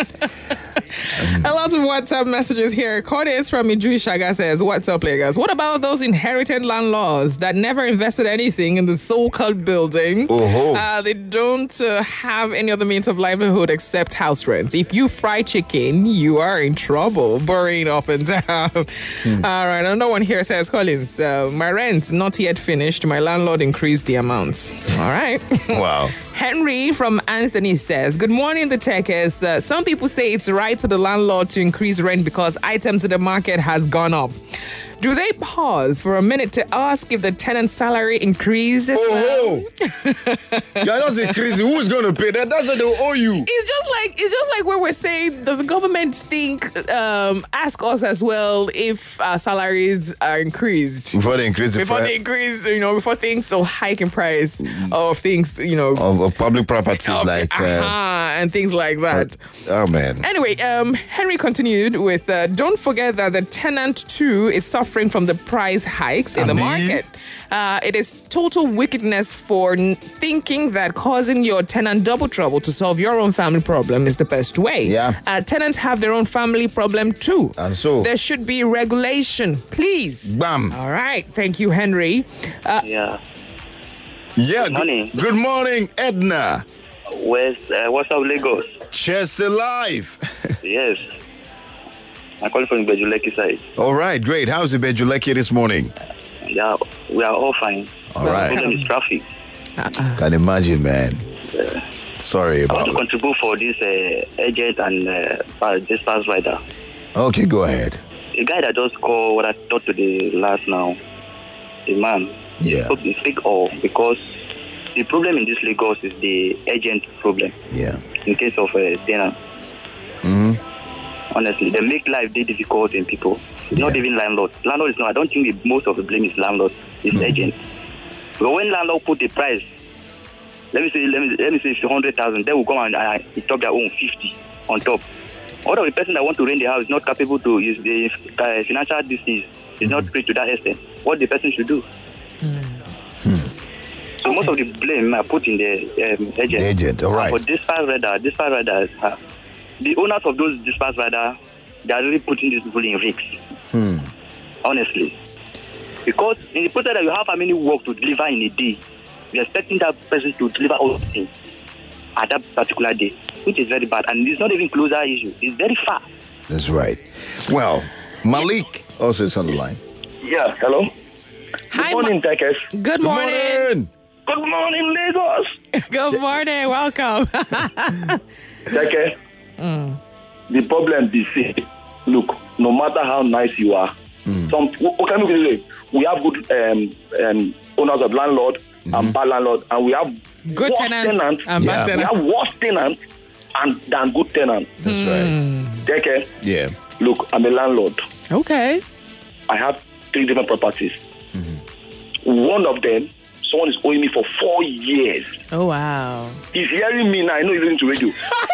A lot of WhatsApp messages here. Curtis from Ijui Shaga says, what's up, Lagos? What about those inherited landlords that never invested anything in the so-called building? Oh-ho. Uh, they don't uh, have any other means of livelihood except house rent. If you fry chicken, you are in trouble. Burring up and down. All right, another one here says, Collins, uh, my rent not yet finished. My landlord increased the amount. All right. Wow. Henry from Anthony says, good morning, the techers. Uh, some people say it's right for the landlord to increase rent because items in the market has gone up. Do they pause for a minute to ask if the tenant's salary increased as well? Oh, you're just increasing. Who's going to pay that? That's what they owe you. It's just like it's just like when we're saying, does the government think um, ask us as well if our salaries are increased Before they increase the before price they increase, you know, before things so hike in price of things, you know, of, of public properties of- like... Uh, aha, and things like that. oh, man. Anyway, um, Henry continued with, uh, don't forget that the tenant too is suffering from the price hikes in the Abi? market. Uh, it is total wickedness for n- thinking that causing your tenant double trouble to solve your own family problem is the best way. Yeah. Uh, tenants have their own family problem too. And so? There should be regulation, please. Bam. All right. Thank you, Henry. Uh, Yeah. Yeah. Good morning. Good, good morning, Edna. Where's, uh, what's up, Lagos? Chester Live. Yes. I'm calling from Bejuleki side. All right, great. How's it Bejuleki this morning? Yeah, we are all fine. All The right. problem is traffic. Can imagine, man. Sorry I want about to it. contribute for this uh, agent and uh, pa- this pass rider. Okay, go ahead. A guy that just called what I talked to the last now, the man, Yeah. spoke the fake all because the problem in this Lagos is the agent problem Yeah. in case of uh, tenant. Mm-hmm. Honestly, they make life very difficult in people. It's not Yeah. even landlord. Landlord is not. I don't think the, most of the blame is landlord. It's agent. But when landlord put the price, let me say, let me let me say, one hundred thousand, they will come and uh, talk their own fifty on top. Although the person that want to rent the house is not capable to use the uh, financial disease, is not free to that extent. What the person should do? most of the blame I put in the um, agent. The agent, all right. And for dispatch rider, dispatch riders, uh, the owners of those dispatch rider, they are really putting these people in risks. Hmm. Honestly. Because in the process that you have how many work to deliver in a day, you're expecting that person to deliver all the things at that particular day, which is very bad. And it's not even closer issue. It's very far. That's right. Well, Malik also is on the line. Yeah, hello. Hi, Good morning, Ma- Tekes. Good morning. Good morning. Good morning, Lagos. Good morning. Welcome. Tekes, mm. the problem is, see, look, no matter how nice you are, mm. some okay, look, we have good um, um, owners of landlord mm-hmm. and bad landlord, and we have good worse tenants, tenants and yeah. bad tenants. We have worse tenants and than good tenants. That's mm. right. Tekes, yeah. Look, I'm a landlord. Okay. I have three different properties. Mm-hmm. One of them, someone is owing me for four years. Oh, wow. He's hearing me now. I know he's listening to radio.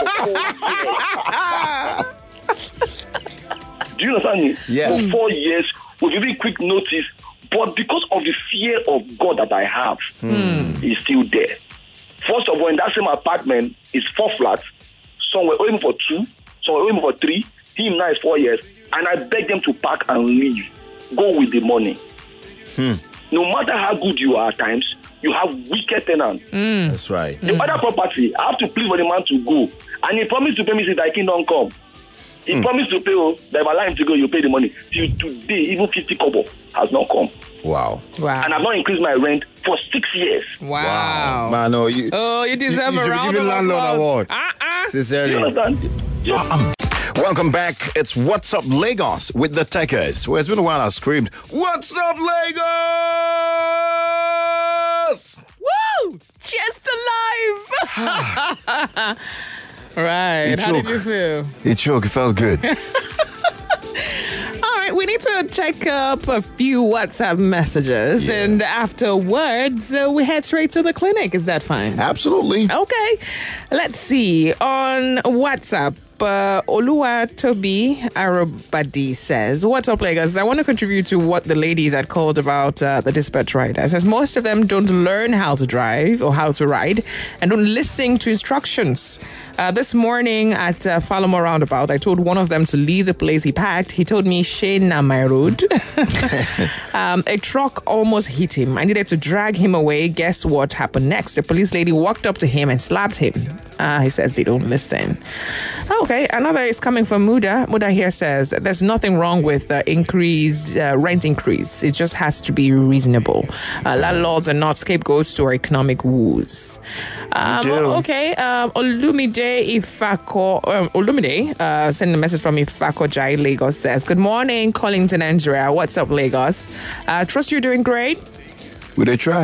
Do you understand me? Yeah. For four years, with very quick notice, but because of the fear of God that I have, mm. he's still there. First of all, in that same apartment, is four flats. Some were owing for two, some were owing for three. Him now is four years. And I beg them to pack and leave. Go with the money. Hmm. No matter how good you are at times, you have wicked tenants. Mm. That's right. The mm. other property, I have to plead for the man to go. And he promised to pay me since I kingdom come. He mm. promised to pay, oh, that if I allow him to go, you pay the money. Till today, even fifty kobo has not come. Wow. Wow. And I've not increased my rent for six years. Wow. Wow. Man, no, you, oh, you deserve you, you a round give of landlord applause. award. Uh-uh. Sincerely. You understand? Yeah. Um, welcome back. It's What's Up Lagos with the Techers. Well, it's been a while I've screamed, What's Up Lagos? Woo! Cheers to life! Right. It How choke. did you feel? It choked. It felt good. All right, we need to check up a few WhatsApp messages, Yeah. and afterwards, uh, we head straight to the clinic. Is that fine? Absolutely. Okay. Let's see. On WhatsApp, uh, Oluwa Tobi Arobadi says, what's up, Lagos? I want to contribute to what the lady that called about uh, the dispatch rider says. Most of them don't learn how to drive or how to ride and don't listen to instructions. Uh, this morning at uh, Falomo Roundabout, I told one of them to leave the place he parked. He told me, Shane, na my road. um, a truck almost hit him. I needed to drag him away. Guess what happened next? The police lady walked up to him and slapped him. Uh, he says they don't listen. Okay, another is coming from Muda. Muda here says there's nothing wrong with uh, increase, uh, rent increase. It just has to be reasonable. Uh, landlords are not scapegoats to our economic woes. Um, okay, um, Olumide Ifako, um, Olumide uh, sending a message from Ifako Jai Lagos says, good morning, Collins and Andrea. What's up, Lagos? Uh, trust you're doing great. Would they try?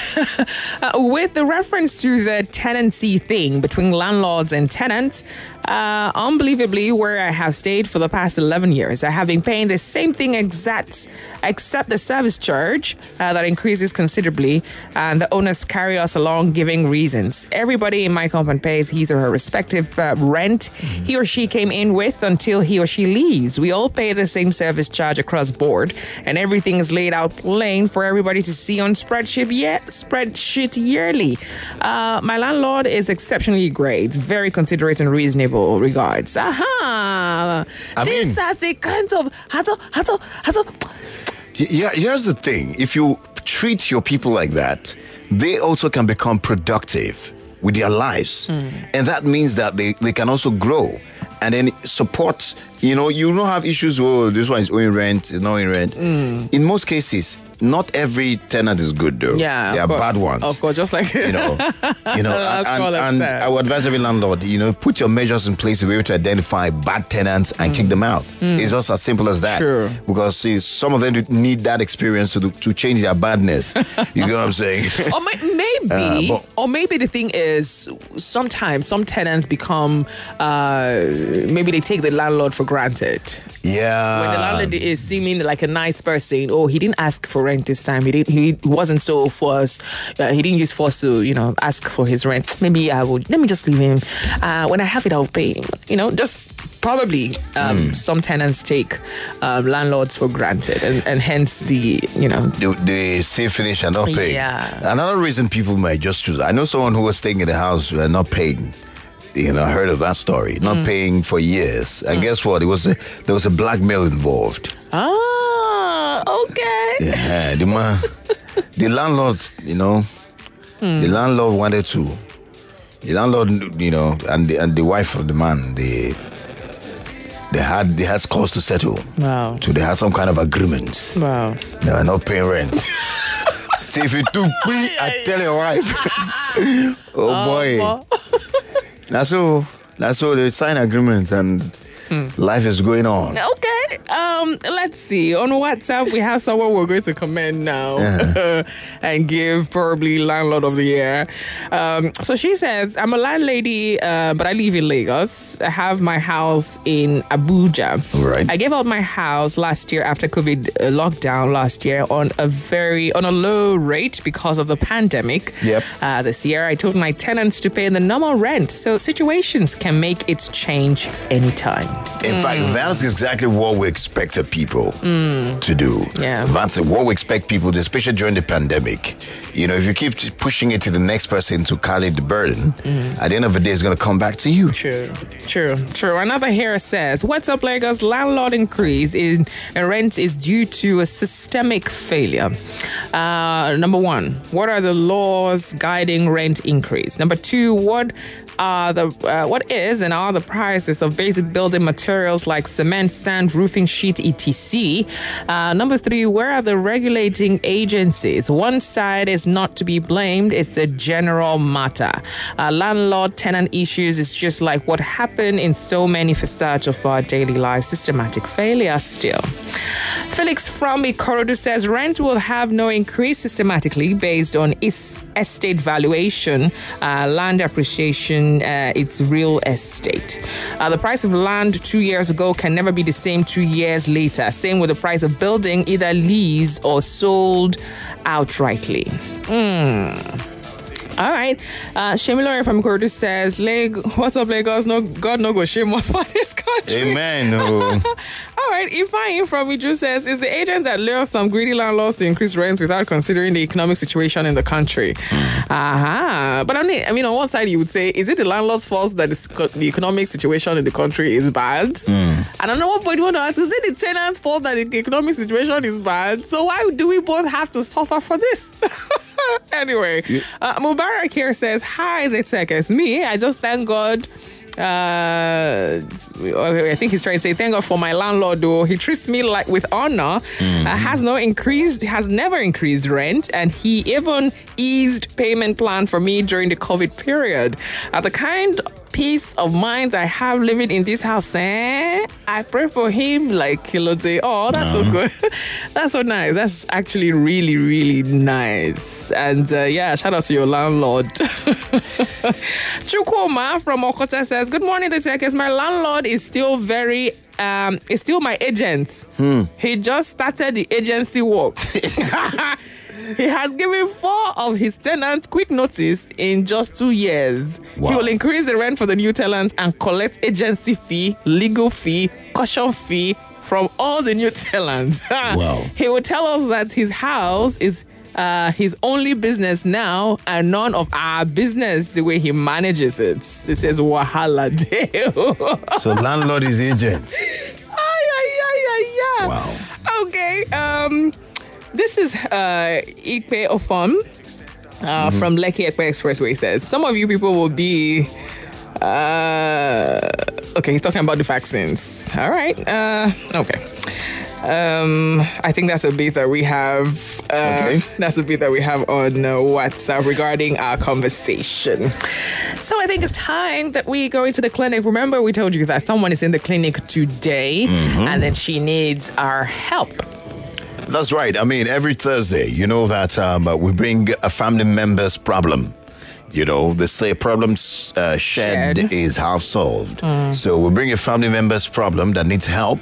uh, with the reference to the tenancy thing between landlords and tenants, uh, unbelievably, where I have stayed for the past eleven years, I have been paying the same thing exact, except the service charge uh, that increases considerably, and the owners carry us along giving reasons. Everybody in my compound pays his or her respective uh, rent mm-hmm. he or she came in with until he or she leaves. We all pay the same service charge across board, and everything is laid out plain for everybody to see on spreadsheet, yeah, spreadsheet yearly. Uh, my landlord is exceptionally great, very considerate and reasonable. Regards. Aha. I These mean, are the kinds of hato, hato, hato. Yeah, here's the thing. If you treat your people like that, they also can become productive with their lives. Mm. And that means that they, they can also grow and then support. You know, you don't have issues, oh, this one is owing rent, it's not owing rent. Mm. In most cases, not every tenant is good, though. Yeah, there are course. bad ones. Of course, just like you know, you know, and, and, and I would advise every landlord, you know, put your measures in place to be able to identify bad tenants and mm. kick them out. Mm. It's just as simple as that. Sure. Because see, some of them need that experience to to change their badness. You know what I'm saying? Or maybe, uh, but, or maybe the thing is, sometimes some tenants become, uh, maybe they take the landlord for granted. Yeah. When the landlord is seeming like a nice person, oh, he didn't ask for rent this time. He didn't. He wasn't so forced. Uh, he didn't use force to, you know, ask for his rent. Maybe I would. Let me just leave him. Uh, when I have it, I'll pay him. You know, just probably um, mm. some tenants take um, landlords for granted, and, and hence the, you know. They, they say finish and not paying. Yeah. Another reason people might just choose. I know someone who was staying in the house and not paying. You know, I heard of that story. Not mm. paying for years. And mm. guess what? It was a, there was a blackmail involved. Ah, okay. Yeah, the man, the landlord, you know, mm. the landlord wanted to. The landlord, you know, and the, and the wife of the man, they they had they had cause to settle. Wow. So they had some kind of agreement. Wow. They were not paying rent. See, if you took me, I tell your wife. oh, oh boy. Boy. That's all. That's all. They sign agreements and hmm. life is going on. Okay. Um, let's see. On WhatsApp, we have someone we're going to commend now uh-huh. and give probably landlord of the year. Um, so she says, I'm a landlady, uh, but I live in Lagos. I have my house in Abuja. Right. I gave out my house last year after COVID uh, lockdown last year on a very on a low rate because of the pandemic. Yep. Uh, this year, I told my tenants to pay the normal rent. So situations can make its change anytime. In mm. fact, that's exactly what we expected people mm. to do. Yeah. That's what we expect people to, especially during the pandemic. You know, if you keep pushing it to the next person to carry the burden, mm. at the end of the day, it's going to come back to you. True, true, true. Another here says, what's up, Lagos? Landlord increase in rent is due to a systemic failure. Uh, number one, what are the laws guiding rent increase? Number two, what are the uh, what is and are the prices of basic building materials like cement, sand, roofing sheet, et cetera. Uh, number three, where are the regulating agencies? One side is not to be blamed. It's a general matter. Uh, landlord-tenant issues is just like what happened in so many facets of our daily life. Systematic failure still. Felix from Ikorodu says rent will have no increase systematically based on is- estate valuation, uh, land appreciation, uh, it's real estate. Uh, the price of land two years ago can never be the same two years later. Same with the price of building, either leased or sold outrightly. Hmm. All right. Uh, Shemilore from Kurdu says, Leg, what's up, Lagos? No, God no go shame us for this country. Amen. Oh. All right. Ifeanyi from Iju says, is the agent that lures some greedy landlords to increase rents without considering the economic situation in the country. Aha. Uh-huh. But I mean, I mean, on one side, you would say, is it the landlord's fault that the economic situation in the country is bad? Mm. And on one point, you want to ask, is it the tenant's fault that the economic situation is bad? So why do we both have to suffer for this? Anyway, uh, Mubarak here says, hi, the tech is me. I just thank God. Uh, I think he's trying to say, thank God for my landlord, though. He treats me like with honor, mm-hmm. uh, has no increased, has never increased rent, and he even eased payment plan for me during the COVID period. Uh, the kind peace of mind I have living in this house, eh? I pray for him like Kilote. Oh, that's no. so good. That's so nice. That's actually really, really nice. And uh, yeah, shout out to your landlord. Chukwuma from Okota says, good morning, the Techers. My landlord is still very, um, is still my agent. Hmm. He just started the agency work. He has given four of his tenants quick notice in just two years. Wow. He will increase the rent for the new tenants and collect agency fee, legal fee, caution fee from all the new tenants. Wow. He will tell us that his house is uh, his only business now and none of our business the way he manages it. He says, Wahala Deo. So landlord is agent. Ay, ay, ay, ay, ay. Wow. Okay. Um... This is uh, Ikpe Ofon uh, mm-hmm. from Lekki Ekpe Expressway says, some of you people will be... Uh, okay, he's talking about the vaccines. All right. Uh, okay. Um, I think that's a bit that we have. Uh, okay. That's a bit that we have on uh, WhatsApp regarding our conversation. So I think it's time that we go into the clinic. Remember, we told you that someone is in the clinic today mm-hmm. and that she needs our help. That's right. I mean, every Thursday, you know that um, uh, we bring a family member's problem. You know, they say problems uh, shared, shared is half solved. Mm. So we bring a family member's problem that needs help.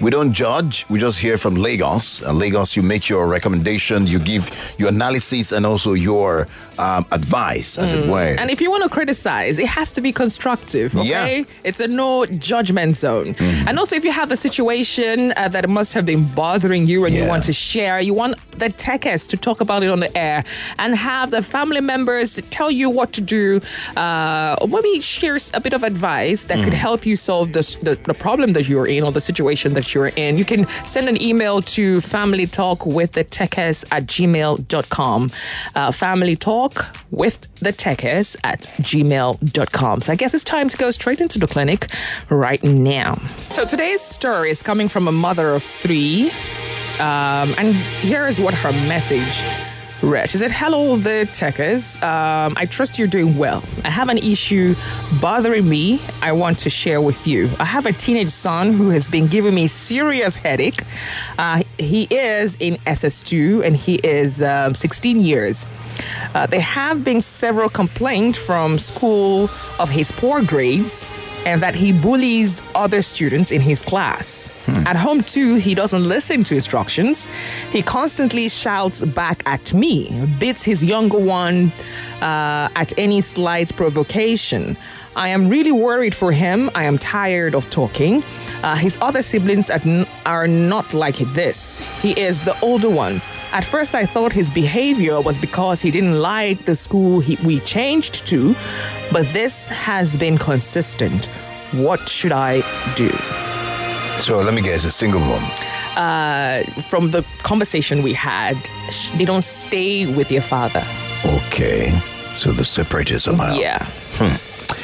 We don't judge. We just hear from Lagos. Uh, Lagos, you make your recommendation, you give your analysis and also your um, advice, as mm. it were. And if you want to criticize, it has to be constructive, okay? Yeah. It's a no judgment zone. Mm. And also, if you have a situation uh, that must have been bothering you and yeah. you want to share, you want the techers to talk about it on the air and have the family members tell you what to do, uh, or maybe share a bit of advice that mm. could help you solve the, the, the problem that you're in or the situation that you're in. You can send an email to family talk with the techers at gmail dot com. Uh, family talk with the techers at gmail dot com. So I guess it's time to go straight into the clinic right now. So today's story is coming from a mother of three. Um, and here is what her message read. She said, hello, the techers. Um, I trust you're doing well. I have an issue bothering me I want to share with you. I have a teenage son who has been giving me serious headache. Uh, he is in S S two and he is um, sixteen years. Uh, there have been several complaints from school of his poor grades and that he bullies other students in his class. Hmm. At home, too, he doesn't listen to instructions. He constantly shouts back at me, beats his younger one uh, at any slight provocation. I am really worried for him. I am tired of talking. Uh, his other siblings are, n- are not like this. He is the older one. At first, I thought his behavior was because he didn't like the school he, we changed to, but this has been consistent. What should I do? So let me guess, a single mom. Uh, from the conversation we had, they don't stay with your father. Okay, so they're separated somehow. Yeah. Hmm.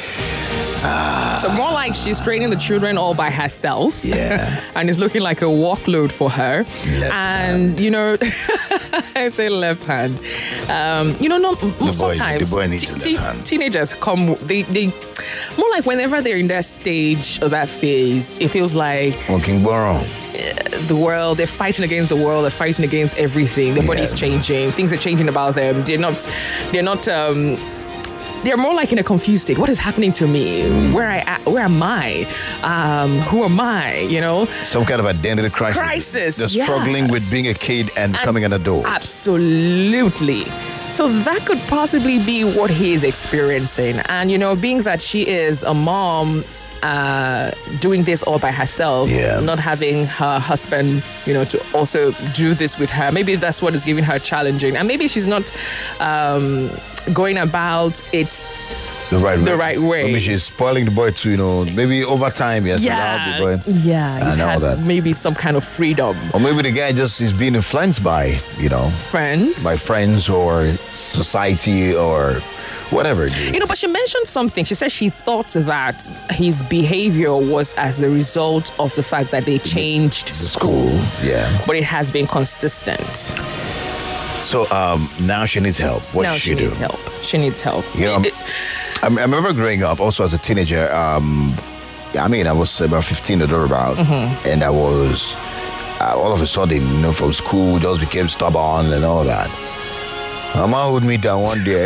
Uh, so more like she's training the children all by herself. Yeah. And it's looking like a workload for her. Left and, hand. you know, I say left hand. Um, you know, no, the sometimes boy, the boy needs t- a left hand. teenagers come, they, they, more like whenever they're in that stage or that phase, it feels like Walking wrong. the world, they're fighting against the world, they're fighting against everything. Their Yeah, body's changing, things are changing about them. They're not, they're not, um, they're more like in a confused state. What is happening to me? Where I at? Where am I? Um, who am I? You know, some kind of identity crisis. Crisis, They're yeah. struggling with being a kid and, and becoming an adult. Absolutely. So that could possibly be what he is experiencing. And you know, being that she is a mom, uh, doing this all by herself, yeah. not having her husband, you know, to also do this with her. Maybe that's what is giving her challenging, and maybe she's not um, going about it the right the way. right way. Maybe she's spoiling the boy too, you know. Maybe over time, yes, yeah, the boy. yeah, he's and all had that. maybe some kind of freedom. Or maybe the guy just is being influenced by, you know, friends, by friends or society or whatever it is. You know, but she mentioned something. She said she thought that his behavior was as a result of the fact that they changed the school. school. Yeah. But it has been consistent. So um, now she needs help. What now should she she do? needs help. She needs help. You know, It- I, I remember growing up also as a teenager. Um, I mean, I was about fifteen or thereabout, Mm-hmm. and I was uh, all of a sudden, you know, from school, just became stubborn and all that. Mama hold me down one day.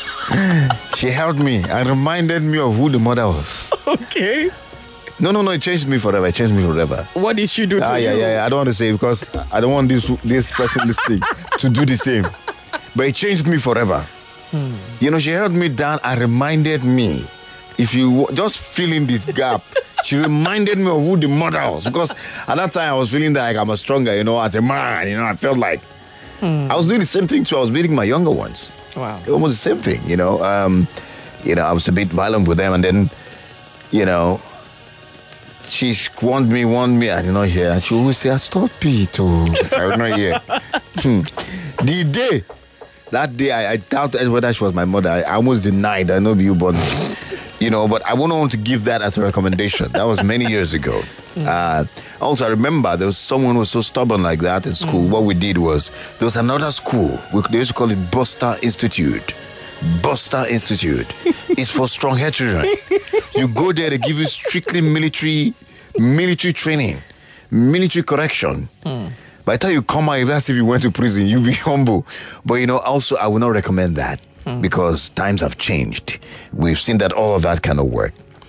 She held me and reminded me of who the mother was. okay. No, no, no, it changed me forever. It changed me forever. What did she do to Ah, you? yeah, yeah, yeah. I don't want to say because I don't want this this person listening to do the same. But it changed me forever. Hmm. You know, she held me down and reminded me, if you just fill in this gap, she reminded me of who the mother was. Because at that time, I was feeling like I'm a stronger, you know, as a man. You know, I felt like hmm. I was doing the same thing too. I was beating my younger ones. Wow. Almost the same thing, you know. Um, you know, I was a bit violent with them. And then, you know, she warned me, warned me, I did not hear. And she always say, stop it, oh, I would not hear. Hmm. The day, that day, I, I doubted whether she was my mother. I, I almost denied I know you born me. You know, but I wouldn't want to give that as a recommendation. That was many years ago. Uh, also, I remember there was someone who was so stubborn like that in school. Mm. What we did was, there was another school. We, they used to call it Buster Institute. Buster Institute. It's for strong-haired children. You go there, they give you strictly military, military training, military correction. Mm. By the time you come out, that's if you went to prison, you be humble. But, you know, also, I would not recommend that mm. because times have changed. We've seen that all of that kind of work.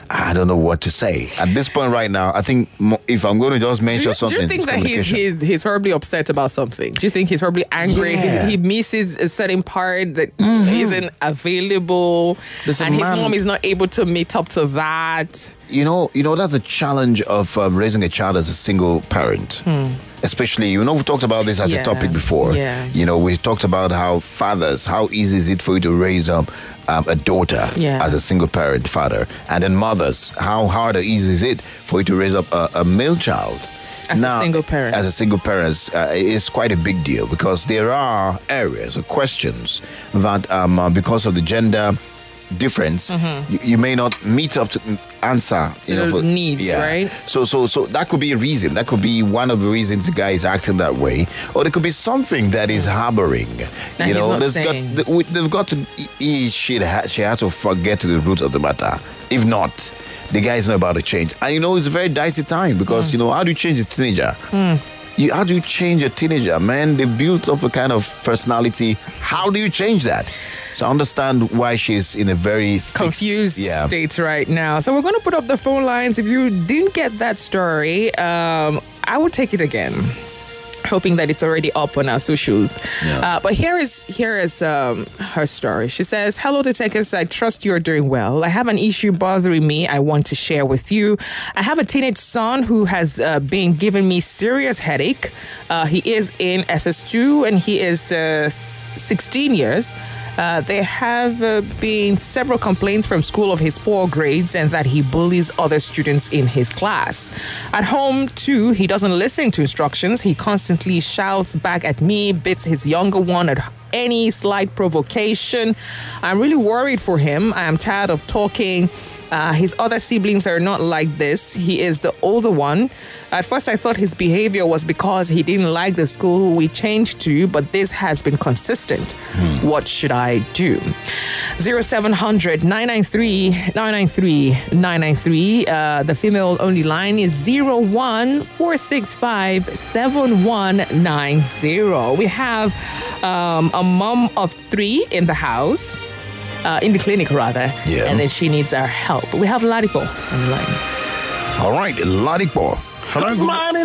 I don't know what to say. At this point right now, I think mo- if I'm going to just mention Do you, something, do you think it's that he's, communication. he's he's horribly upset about something? Do you think he's horribly angry? Yeah. He, he misses a certain part that isn't available, There's a and his man- mom is not able to meet up to that. You know, you know that's the challenge of um, raising a child as a single parent. Especially, you know, we talked about this as Yeah. a topic before. Yeah. You know, we talked about how fathers, how easy is it for you to raise up um, a daughter Yeah. as a single parent father, and then mothers, how hard or easy is it for you to raise up a, a male child? As a single parent. As a single parent, uh, it's quite a big deal because there are areas or questions that, um, uh, because of the gender difference, you, you may not meet up to answer To the needs, right? So, so, so that could be a reason. That could be one of the reasons the guy is acting that way, or there could be something that is harboring. That you he's know, not there's saying. got we- they've got to. He, she, ha- she has to forget to the root of the matter. If not, the guy is not about to change. And you know, it's a very dicey time because you know, how do you change a teenager? You, how do you change a teenager, man? They built up a kind of personality. How do you change that? So I understand why she's in a very fixed- Confused yeah. state right now. So we're going to put up the phone lines. If you didn't get that story, um, I will take it again, hoping that it's already up on our socials. Yeah. Uh, but here is here is um, her story. She says, "Hello, detectives. I trust you're doing well. I have an issue bothering me. I want to share with you. I have a teenage son who has uh, been giving me serious headache. Uh, he is in S S two and he is uh, sixteen years. Uh, there have uh, been several complaints from school of his poor grades and that he bullies other students in his class. At home, too, he doesn't listen to instructions. He constantly shouts back at me, beats his younger one at any slight provocation. I'm really worried for him. I am tired of talking. Uh, his other siblings are not like this. He is the older one. At first, I thought his behavior was because he didn't like the school we changed to, but this has been consistent. What should I do?" zero seven hundred nine nine three nine nine three nine nine three. Uh, the female only line is zero one four six five seven one nine zero. We have um, a mom of three in the house. Uh, in the clinic, rather. Yeah. And then she needs our help. We have Ladipo on the line. All right, Ladipo. Hello, good Morning,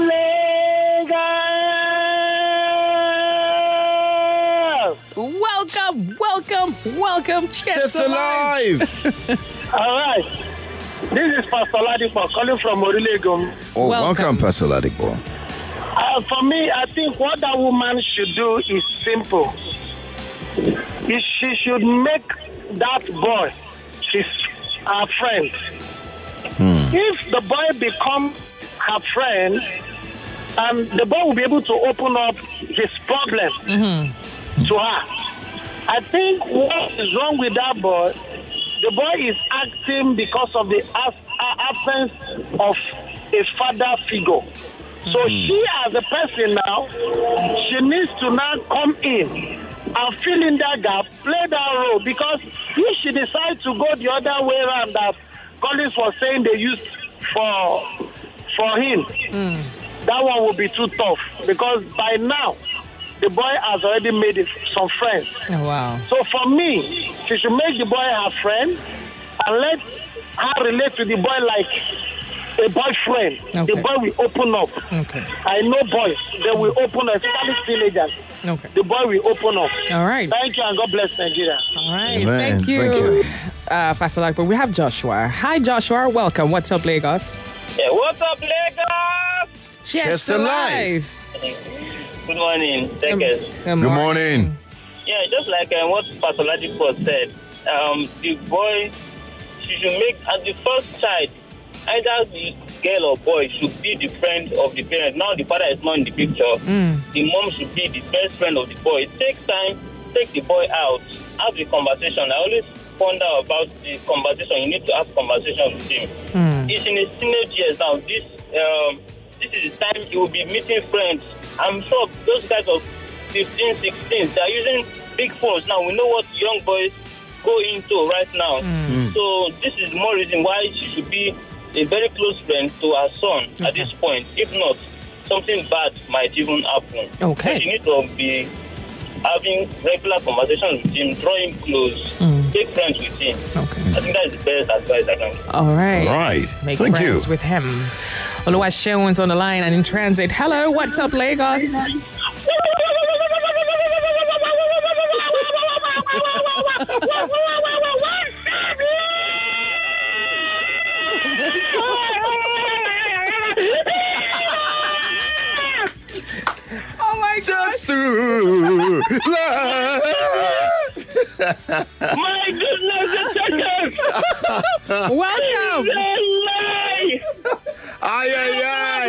Lagos. Welcome, welcome, welcome. Chest Just alive. All right. This is Pastor Ladipo calling from Orilegum. Oh, welcome, Welcome. Pastor Ladipo. Uh, for me, I think what that woman should do is simple. She should make that boy his her friend. If the boy becomes her friend, um, the boy will be able to open up his problem to her. I think what is wrong with that boy, the boy is acting because of the as- absence of a father figure. So she, as a person now, she needs to now come in and fill in that gap, play that role. Because if she decides to go the other way around that Collins was saying they used for for him, that one will be too tough. Because by now, the boy has already made it, some friends. Oh, wow. So for me, she should make the boy her friend and let her relate to the boy like a boyfriend. Okay. The boy will open up. Okay. I know boys, they will open up, especially teenagers. Okay. The boy will open up. All right. Thank you and God bless Nigeria. All right. Amen. Thank you. Thank you. Uh, Pastor Ladipo, we have Joshua. Hi, Joshua. Welcome. What's up, Lagos? Yeah, what's up, Lagos? Chest alive. Good morning, Tekers. Good Good morning. Yeah, just like uh, what Pastor Ladipo said, um, the boy, she should make, as the first child, either the girl or boy should be the friend of the parent. Now the father is not in the picture. The mom should be the best friend of the boy. It takes time, take the boy out, have the conversation. I always wonder about the conversation. You need to have conversation with him. He's in his teenage years now. This um, this is the time he will be meeting friends. I'm sure those guys of fifteen, sixteen, they are using big phones now. We know what young boys go into right now. So this is more reason why she should be a very close friend to her son at this point. If not, something bad might even happen. Okay. So you need to be having regular conversations with him, draw him close, make friends with him. Okay. I think that's the best advice I can give. All right. All right. Make Thank friends you. with him. Oluwaseun's on the line and in transit. Hello, what's up, Lagos? Oh my God. Just to love. My goodness, it's Welcome. Ay, ay, ay.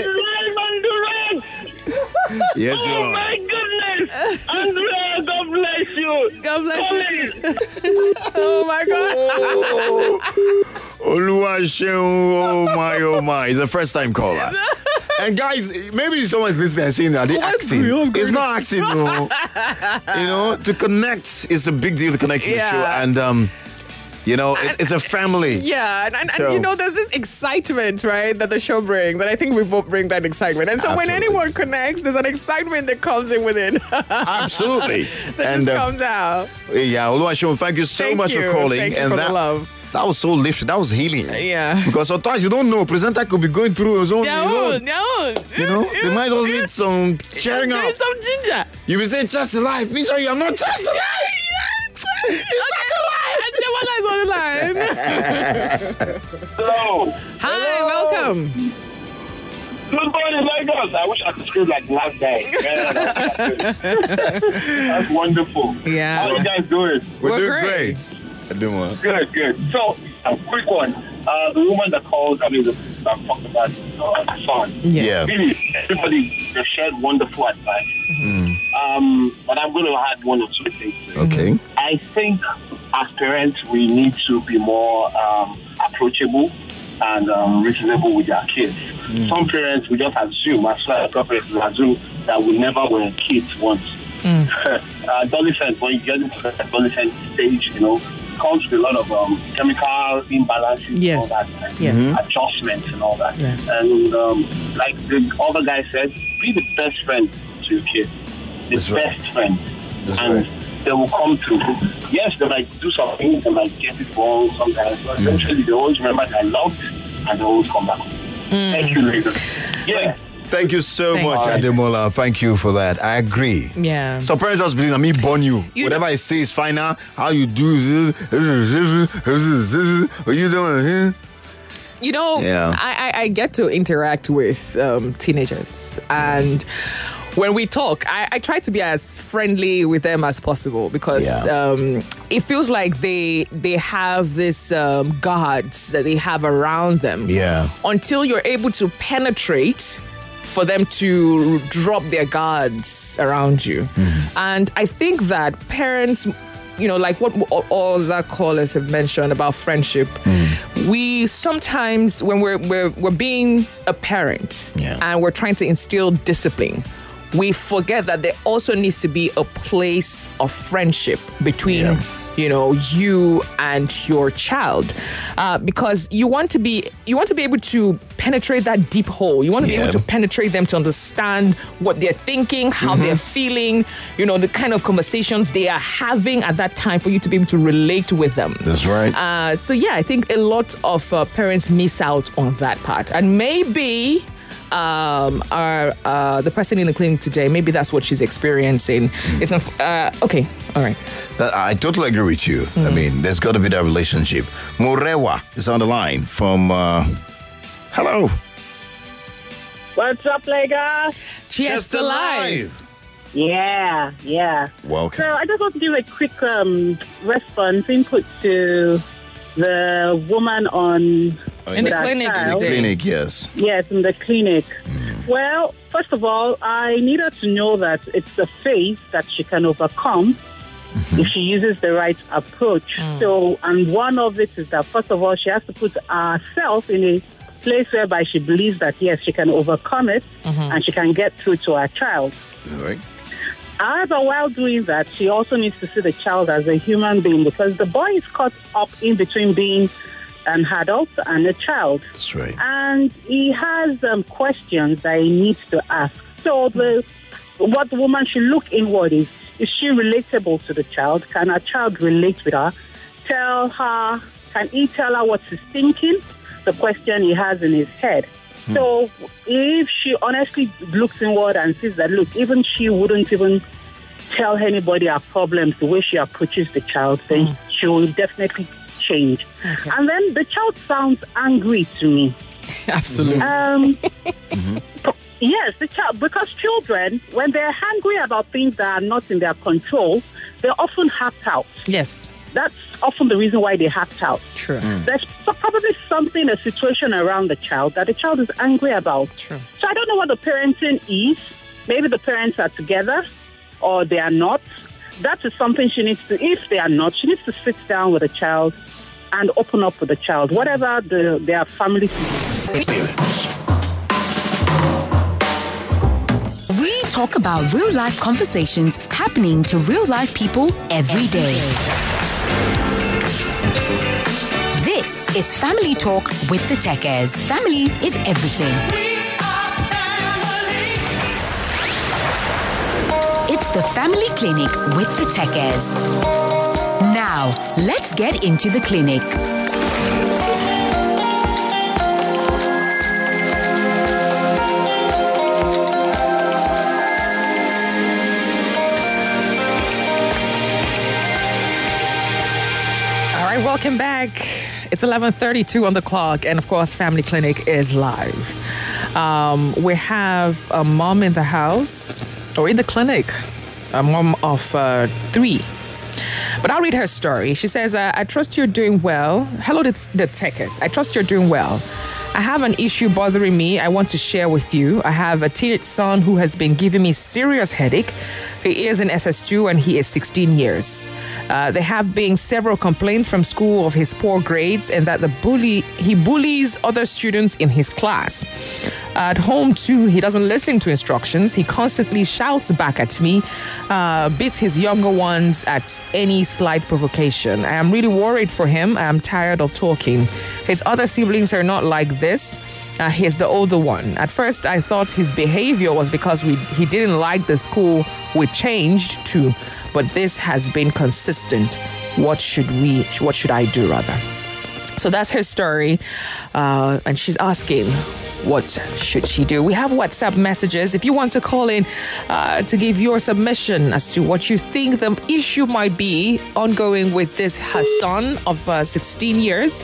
Yes, you Oh are. my goodness! Andrea, God bless you! God bless you too. Oh my God. Oh, Oluwaseun, oh my, oh my. He's a first time caller. And guys, maybe someone's listening and saying that they're What's acting. going on? It's not acting, no. You know, to connect is a big deal to connect to the Yeah. show. And, um, you know, it's, it's a family. Yeah, and, and, So- and you know, there's this excitement, right, that the show brings, and I think we both bring that excitement. And so when Absolutely. anyone connects, there's an excitement that comes in within. Absolutely. that and just uh, comes out. yeah, Oluwaseun, thank you so Thank much you. for calling. Thank you and for that, the love. that was so lifting. That was healing. Yeah. Because sometimes you don't know, presenter could be going through his own. No, you know, no. You know, they might just need some cheering up. There's some ginger. You will say just alive. Me sorry, I'm not just alive. And the one that's on the line. Hello! Hi, welcome. Good morning, Lagos! I wish I could scream like last day. Man, that's wonderful. Yeah. How you guys doing? We're, We're doing great. great. We're doing well. Good, good. So, a quick one. Uh, the woman that called, I mean, the, I'm talking about uh, son. Yeah. Really, everybody, they shared wonderful advice. Um, but I'm going to add one or two things. Okay. I think as parents, we need to be more um, approachable and um, reasonable with their kids. Some parents, we just assume, as far as parents, we assume that we never were kids once. Adolescent, when you get into the adolescent stage, you know, comes with a lot of um, chemical imbalances Yes. and all that, Yes. Mhm. adjustments and all that. Yes. And um, like the other guy said, be the best friend to your kid. The That's right. best friend. That's and right. they will come through. Yes, they might do something, they might get it wrong sometimes, but eventually they always remember they're loved and they always come back. Thank you, ladies. Yeah. Thank you so Thank much, you. Ademola. Thank you for that. I agree. Yeah. Some parents just believe that me born you. You Whatever I say is fine now. How you do this, you don't. You know, Yeah. I, I, I get to interact with um, teenagers, and when we talk, I, I try to be as friendly with them as possible because Yeah. um, it feels like they they have this um, guards that they have around them. Yeah. Until you're able to penetrate for them to drop their guards around you. And I think that parents, you know, like what all, all the callers have mentioned about friendship, we sometimes, when we're, we're, we're being a parent Yeah. and we're trying to instill discipline, we forget that there also needs to be a place of friendship between Yeah. you know, you and your child, uh, because you want to be you want to be able to penetrate that deep hole. You want to be Yeah. able to penetrate them to understand what they're thinking, how they're feeling, you know, the kind of conversations they are having at that time for you to be able to relate with them. That's right. Uh, so yeah, I think a lot of uh, parents miss out on that part, and maybe. Um, our uh, the person in the clinic today, maybe that's what she's experiencing. It's unf- uh, okay, all right. That, I totally agree with you. I mean, there's got to be that relationship. Morewa is on the line from. Uh, hello. What's up, Lagos? Cheers to life. Yeah, yeah. Welcome. So I just want to give a quick um, response input to the woman on In the that clinic In the child. today. clinic, yes. Yes, in the clinic. Well, first of all, I need her to know that it's a phase that she can overcome if she uses the right approach. So, and one of it is that, first of all, she has to put herself in a place whereby she believes that, yes, she can overcome it and she can get through to her child. All right. However, while doing that, she also needs to see the child as a human being, because the boy is caught up in between being an adult and a child. That's right. And he has um, questions that he needs to ask. So the, what the woman should look inward is, is she relatable to the child? Can a child relate with her? tell her, can he tell her what he's thinking? The question he has in his head. Hmm. So if she honestly looks inward and sees that, look, even she wouldn't even tell anybody her problems the way she approaches the child, then mm. she will definitely change. Okay. And then the child sounds angry to me. Absolutely. Um, mm-hmm. Yes, the child, because children, when they're angry about things that are not in their control, they often act out. Yes. That's often the reason why they act out. True. Mm. There's probably something, a situation around the child that the child is angry about. True. So I don't know what the parenting is. Maybe the parents are together or they are not. That is something she needs to, if they are not, she needs to sit down with the child and open up with the child, whatever the, their family feelings. We talk about real-life conversations happening to real-life people every day. This is Family Talk with the Techers. Family is everything. It's the Family Clinic with the Techers. Now, let's get into the clinic. All right, welcome back. It's eleven thirty-two on the clock, and of course, Family Clinic is live. Um, we have a mom in the house, or in the clinic, a mom of uh, three. But I'll read her story. She says, uh, I trust you're doing well. Hello, the, the Techers. I trust you're doing well. I have an issue bothering me I want to share with you. I have a teenage son who has been giving me serious headache. He is in S S two and he is sixteen years. Uh, there have been several complaints from school of his poor grades and that the bully he bullies other students in his class. At home, too, he doesn't listen to instructions. He constantly shouts back at me, uh, beats his younger ones at any slight provocation. I am really worried for him. I am tired of talking. His other siblings are not like this. Uh, he's the older one. At first, I thought his behavior was because we he didn't like the school we changed to, but this has been consistent. What should we, what should I do, rather? So that's her story, uh, and she's asking, what should she do? We have WhatsApp messages. If you want to call in uh, to give your submission as to what you think the issue might be ongoing with this Hassan of uh, sixteen years,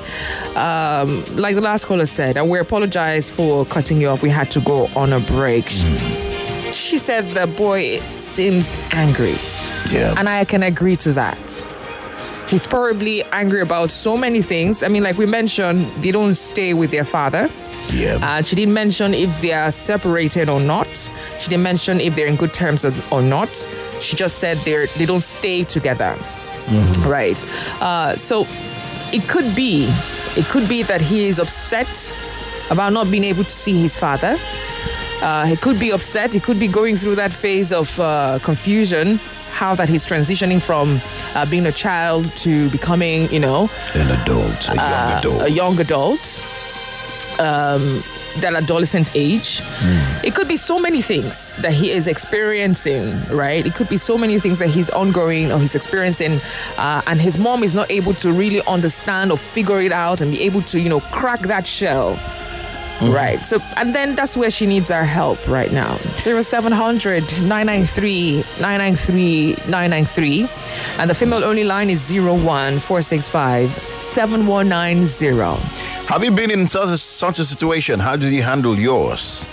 um, like the last caller said, and we apologize for cutting you off. We had to go on a break. Mm. She said the boy seems angry. Yeah. And I can agree to that. He's probably angry about so many things. I mean, like we mentioned, they don't stay with their father. Yeah. Uh, she didn't mention if they are separated or not. She didn't mention if they're in good terms or, or not. She just said they're they don't stay together. Mm-hmm. Right. Uh, so it could be, it could be that he is upset about not being able to see his father. Uh, he could be upset. He could be going through that phase of uh, confusion. How that he's transitioning from uh, being a child to becoming, you know, an adult, a young uh, adult, a young adult, um, that adolescent age. Mm. It could be so many things that he is experiencing, right? It could be so many things that he's ongoing or he's experiencing, uh, and his mom is not able to really understand or figure it out and be able to, you know, crack that shell. Mm-hmm. Right. So, and then that's where she needs our help right now. zero seven hundred, nine nine three, nine nine three, nine nine three. And the female only line is zero one four six five, seven one nine zero. Have you been in such a, such a situation? How did you handle yours?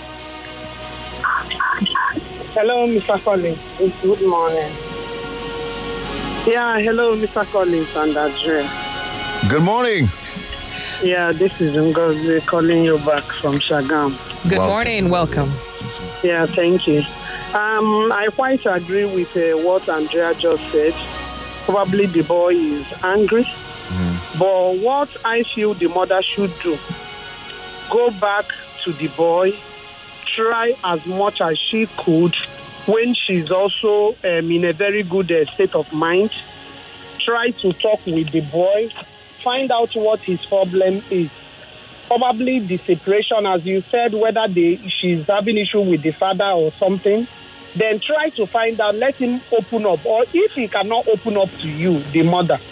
Hello, Mister Collins. Good morning. Yeah, hello, Mister Collins and Andrea. Good morning. Yeah, this is Ngozi calling you back from Shagam. Good welcome. morning, welcome. Yeah, thank you. Um, I quite agree with uh, what Andrea just said. Probably the boy is angry. Mm. But what I feel the mother should do, go back to the boy, try as much as she could when she's also um, in a very good uh, state of mind. Try to talk with the boy. Find out what his problem is. Probably the separation, as you said, whether the, she's having issue with the father or something. Then try to find out, let him open up. Or if he cannot open up to you, the mother,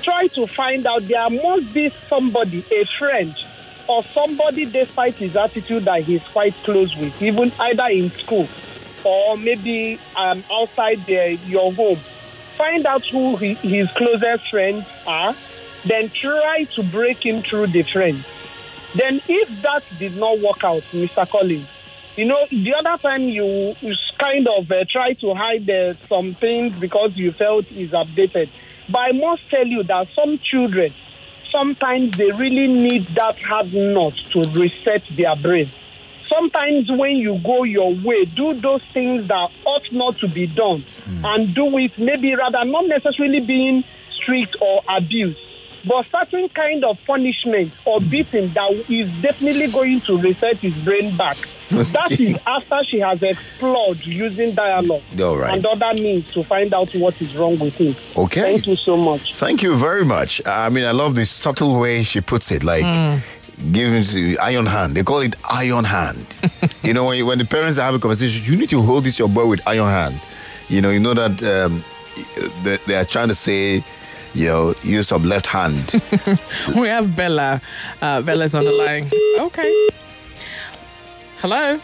try to find out. There must be somebody, a friend, or somebody despite his attitude that he's quite close with, even either in school or maybe um, outside the, your home. Find out who he, his closest friends are, then try to break him through the friends. Then if that did not work out, Mister Collins, you know, the other time you, you kind of uh, try to hide uh, some things because you felt is updated. But I must tell you that some children, sometimes they really need that hard nut to reset their brain. Sometimes when you go your way, do those things that ought not to be done mm. and do it maybe rather not necessarily being strict or abused, but certain kind of punishment or beating that is definitely going to reset his brain back. That is after she has explored using dialogue All right. and other means to find out what is wrong with him. Okay. Thank you so much. Thank you very much. I mean, I love the subtle way she puts it, like mm. giving to iron hand. They call it iron hand. You know, when, you, when the parents have a conversation, you need to hold this your boy with iron hand. You know, you know that um, they, they are trying to say, you know, use of left hand. We have Bella. Uh, Bella's on the line. Okay. Hello.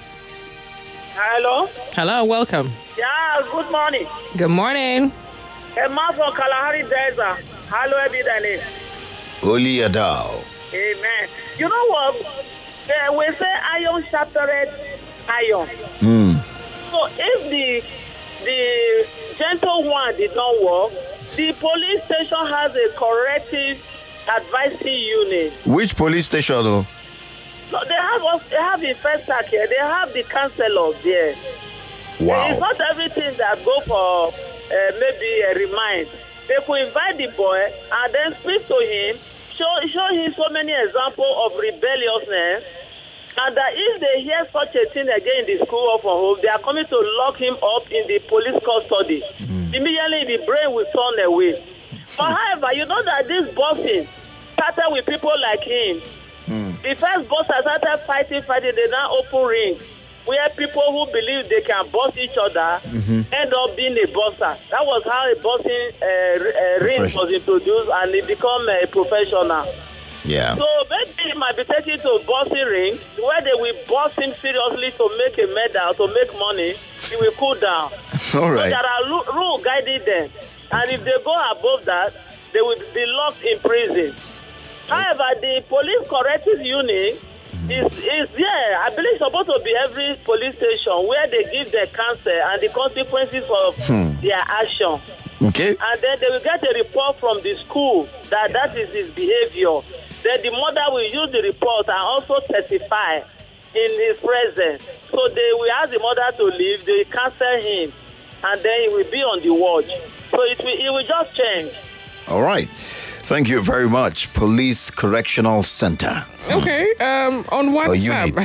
Hello. Hello, welcome. Yeah, good morning. Good morning. A man from Kalahari Desert. Hello, everybody. Oli Adao. Amen. You know what? Uh, we say iron shattered iron. Mm. So if the the gentle one did not work, the police station has a corrective advisory unit. Which police station, though? So they have they have the first act here. They have the counselors there. Wow. It's not everything that go for uh, maybe a remind. They could invite the boy and then speak to him, show show him so many examples of rebelliousness, and that if they hear such a thing again in the school or from home, they are coming to lock him up in the police custody. Mm. Immediately the brain will turn away. But however, you know that this bossing started with people like him. Mm. The first boxer started fighting, fighting, they now open ring, where people who believe they can boss each other mm-hmm. end up being a boxer. That was how a boxing uh, uh, ring was introduced, and it became a professional. Yeah. So maybe it might be taken to a boxing ring, where they will boss him seriously to make a medal, to make money. He will cool down. All right. So there are rules guiding them, and if they go above that, they will be locked in prison. However, the police corrective unit is, is yeah, I believe it's supposed to be every police station where they give their counsel and the consequences of hmm. their action. Okay. And then they will get a report from the school that yeah. that is his behavior. Then the mother will use the report and also testify in his presence. So they will ask the mother to leave, they will counsel him, and then he will be on the watch. So it will, it will just change. All right. Thank you very much, Police Correctional Center. Okay, um, on WhatsApp,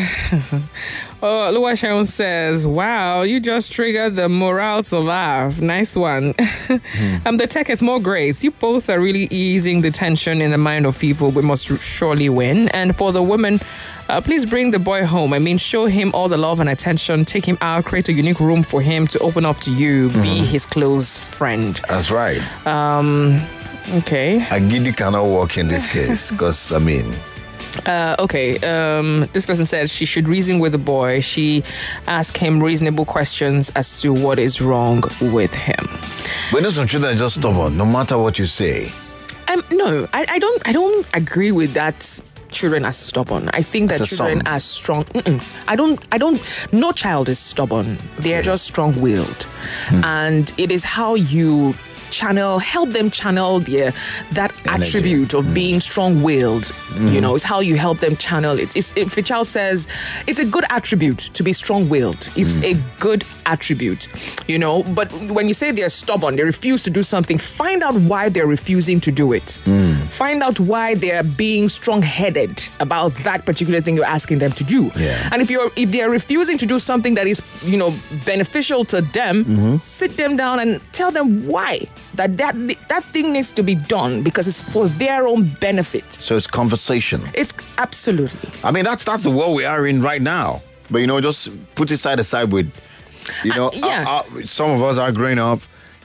oh, Luashaun says, wow, you just triggered the morale to laugh. Nice one. mm. um, the tech is more grace. You both are really easing the tension in the mind of people. We must surely win. And for the women, uh, please bring the boy home. I mean, show him all the love and attention. Take him out. Create a unique room for him to open up to you. Mm. Be his close friend. That's right. Um... Okay. Agidi cannot work in this case because, I mean... Uh, okay, um, this person said she should reason with the boy. She asked him reasonable questions as to what is wrong with him. But there's some children are just stubborn, no matter what you say. Um, no, I, I don't I don't agree with that. Children are stubborn. I think that children are strong. Mm-mm. I don't, I don't, no child is stubborn. They are just strong-willed. Hmm. And it is how you channel, help them channel their, that Energy. attribute of mm. being strong-willed. Mm. You know, it's how you help them channel it. It's, if a child says, it's a good attribute to be strong-willed. It's mm. a good attribute, you know. But when you say they're stubborn, they refuse to do something, find out why they're refusing to do it. Mm. Find out why they're being strong-headed about that particular thing you're asking them to do. Yeah. And if you're if they're refusing to do something that is, you know, beneficial to them, mm-hmm. sit them down and tell them why. That, that that thing needs to be done because it's for their own benefit. So it's conversation. It's absolutely. I mean, that's that's the world we are in right now. But, you know, just put it side to side with, you know, uh, yeah. uh, uh, some of us are growing up,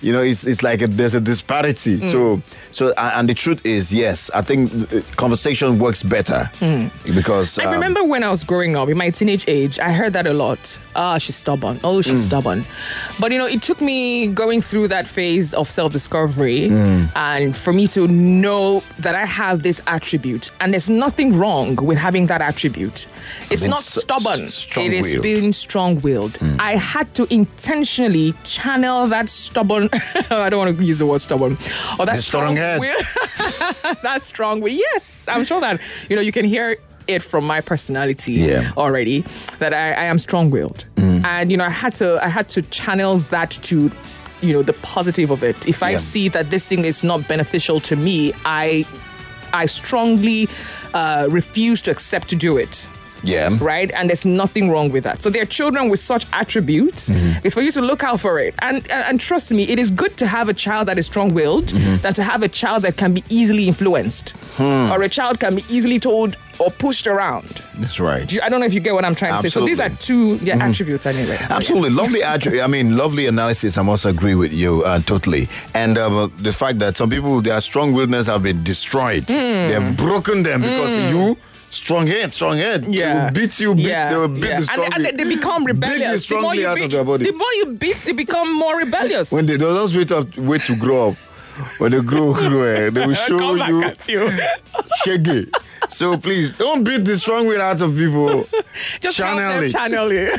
You know, it's it's like a, there's a disparity. Mm. So so and the truth is, yes, I think conversation works better Mm. because I um, remember when I was growing up in my teenage age, I heard that a lot. Ah, she's stubborn. Oh, she's Mm. stubborn. But you know, it took me going through that phase of self-discovery Mm. and for me to know that I have this attribute, and there's nothing wrong with having that attribute. It's Being not s- stubborn. strong-willed. It is being strong-willed. I had to intentionally channel that stubborn. I don't want to use the word stubborn. Or that The strong head. will. That strong will. Yes, I'm sure that you know you can hear it from my personality Yeah. already that I, I am strong-willed, and you know I had to I had to channel that to you know the positive of it. If I Yeah. see that this thing is not beneficial to me, I I strongly uh, refuse to accept to do it. yeah. Right? And there's nothing wrong with that. So there are children with such attributes. It's for you to look out for it. And, and and trust me, it is good to have a child that is strong-willed than to have a child that can be easily influenced. Or a child can be easily told or pushed around. That's right. Do you- I don't know if you get what I'm trying to say. So these are two yeah, attributes anyway. So, yeah. Absolutely. Lovely attri- I mean, lovely analysis. I must agree with you uh, totally. And uh, the fact that some people, their strong-willedness have been destroyed. They have broken them because you, strong head, strong head. They Yeah. will beat you, beat, Yeah, they will beat yeah. the And, they- strongly. and they, they become Beat the rebellious. The more, strongly you out beat, of their body. the more you beat, they become more rebellious. When they don't just wait, up, wait to grow up. When they grow, grow eh, they will show Come back you at you. shaggy. So please, don't beat the strong will out of people. Just help Channel them it. channel it.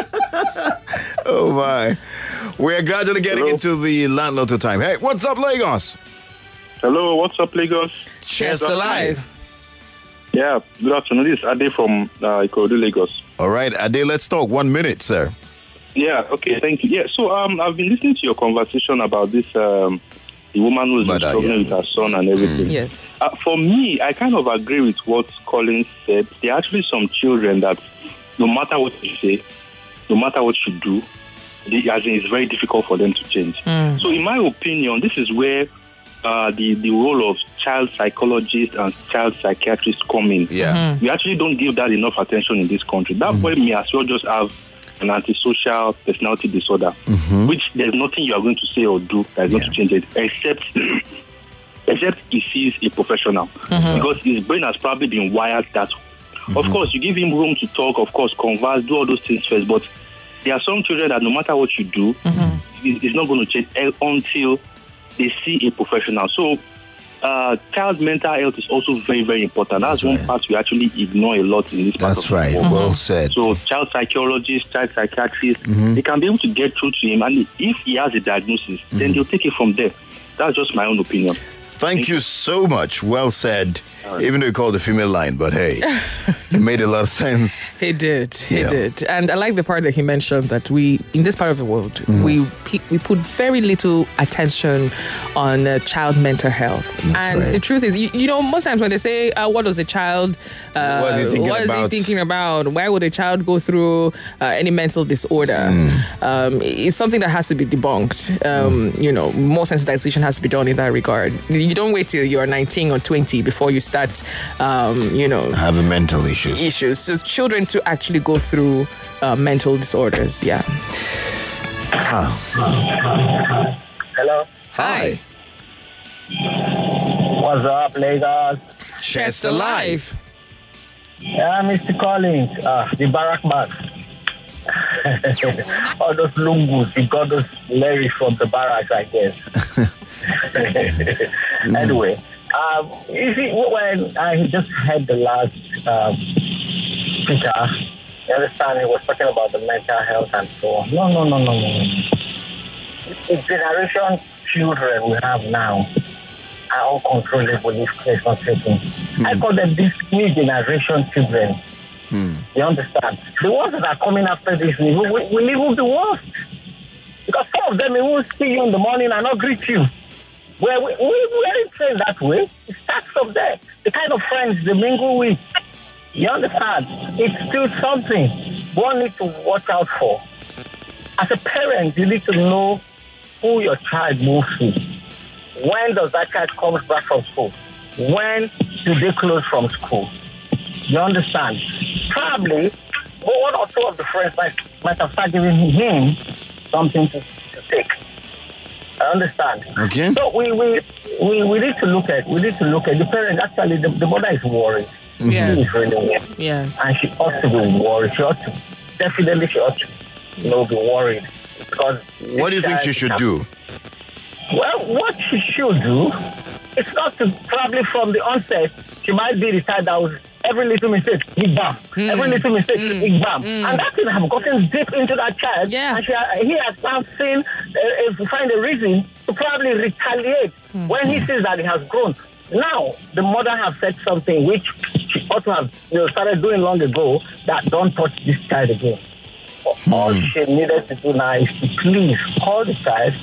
Oh my. We're gradually getting Hello. into the landlord time. Hey, what's up, Lagos? Hello, what's up, Lagos? Cheers alive. Yeah, good afternoon. This is Ade from uh, Ikorodu, Lagos. All right, Ade, let's talk. One minute, sir. Yeah, okay, thank you. Yeah, so um, I've been listening to your conversation about this, um, the woman who's been Mother, struggling yeah. with her son and everything. Yes. Uh, for me, I kind of agree with what Colin said. There are actually some children that no matter what you say, no matter what you do, they, as in, it's very difficult for them to change. So in my opinion, this is where uh, the, the role of child psychologists and child psychiatrists come in. Yeah. We actually don't give that enough attention in this country. That boy may as well just have an antisocial personality disorder, which there's nothing you are going to say or do that is going to change it, except except he sees a professional, because his brain has probably been wired that way. Of course, you give him room to talk, of course, converse, do all those things first, but there are some children that no matter what you do, it- it's not going to change until they see a professional. So, uh, child mental health is also very, very important. That's, That's one right. part we actually ignore a lot in this part That's of the right. world. Well said. So, child psychologists, child psychiatrists, they can be able to get through to him, and if he has a diagnosis, then they'll take it from there. That's just my own opinion. Thank you so much. Well said. Even though you called the female line, but hey, it made a lot of sense. He did. He Yeah. did. And I like the part that he mentioned that we, in this part of the world, we pe- we put very little attention on uh, child mental health. and right. the truth is, you, you know, most times when they say, uh, what was a child, uh, What is he thinking what is he about? thinking about? Why would a child go through uh, any mental disorder? Um, it's something that has to be debunked. Um, You know, more sensitization has to be done in that regard. You don't wait till you're nineteen or twenty before you start, um, you know, Having mental issues. issues. So children to actually go through uh, mental disorders. Yeah. Hello. Hi. What's up, Lagos? Chester Live. Yeah, Mister Collins, uh, the Barack man. All those lungus, you got those lyrics from the barracks, I guess. Anyway, um, you see, when I just had the last um, speaker, you understand, he was talking about the mental health and so on. No, no, no, no, no. The generation children we have now are uncontrollable if care is not taken. I call them these new generation children. You understand? The ones that are coming after this will, will, will even be worse. Because some of them will see you in the morning and not greet you. Well, we, we, we aren't trained that way. It starts from there. The kind of friends they mingle with. You understand? It's still something one needs to watch out for. As a parent, you need to know who your child moves with. When does that child come back from school? When do they close from school? You understand? Probably, one or two of the friends might, might have started giving him something to, to take. I understand. Okay. So we, we, we, we need to look at we need to look at the parent. Actually, the, the mother is worried. Yes. She is really worried. Yes. And she ought to be worried. She ought to definitely she ought to you know be worried because. What do you think she should have, do? Well, what she should do, it's not to probably from the onset. She might be the type that was every little mistake, big bam. Mm. Every little mistake, mm. big bam. Mm. And that thing have gotten deep into that child. Yeah. And she, he has now seen, uh, if find a reason to probably retaliate mm. when he sees that he has grown. Now, the mother has said something which she ought to have you know, started doing long ago, that don't touch this child again. Mm. All she needed to do now is to please call the child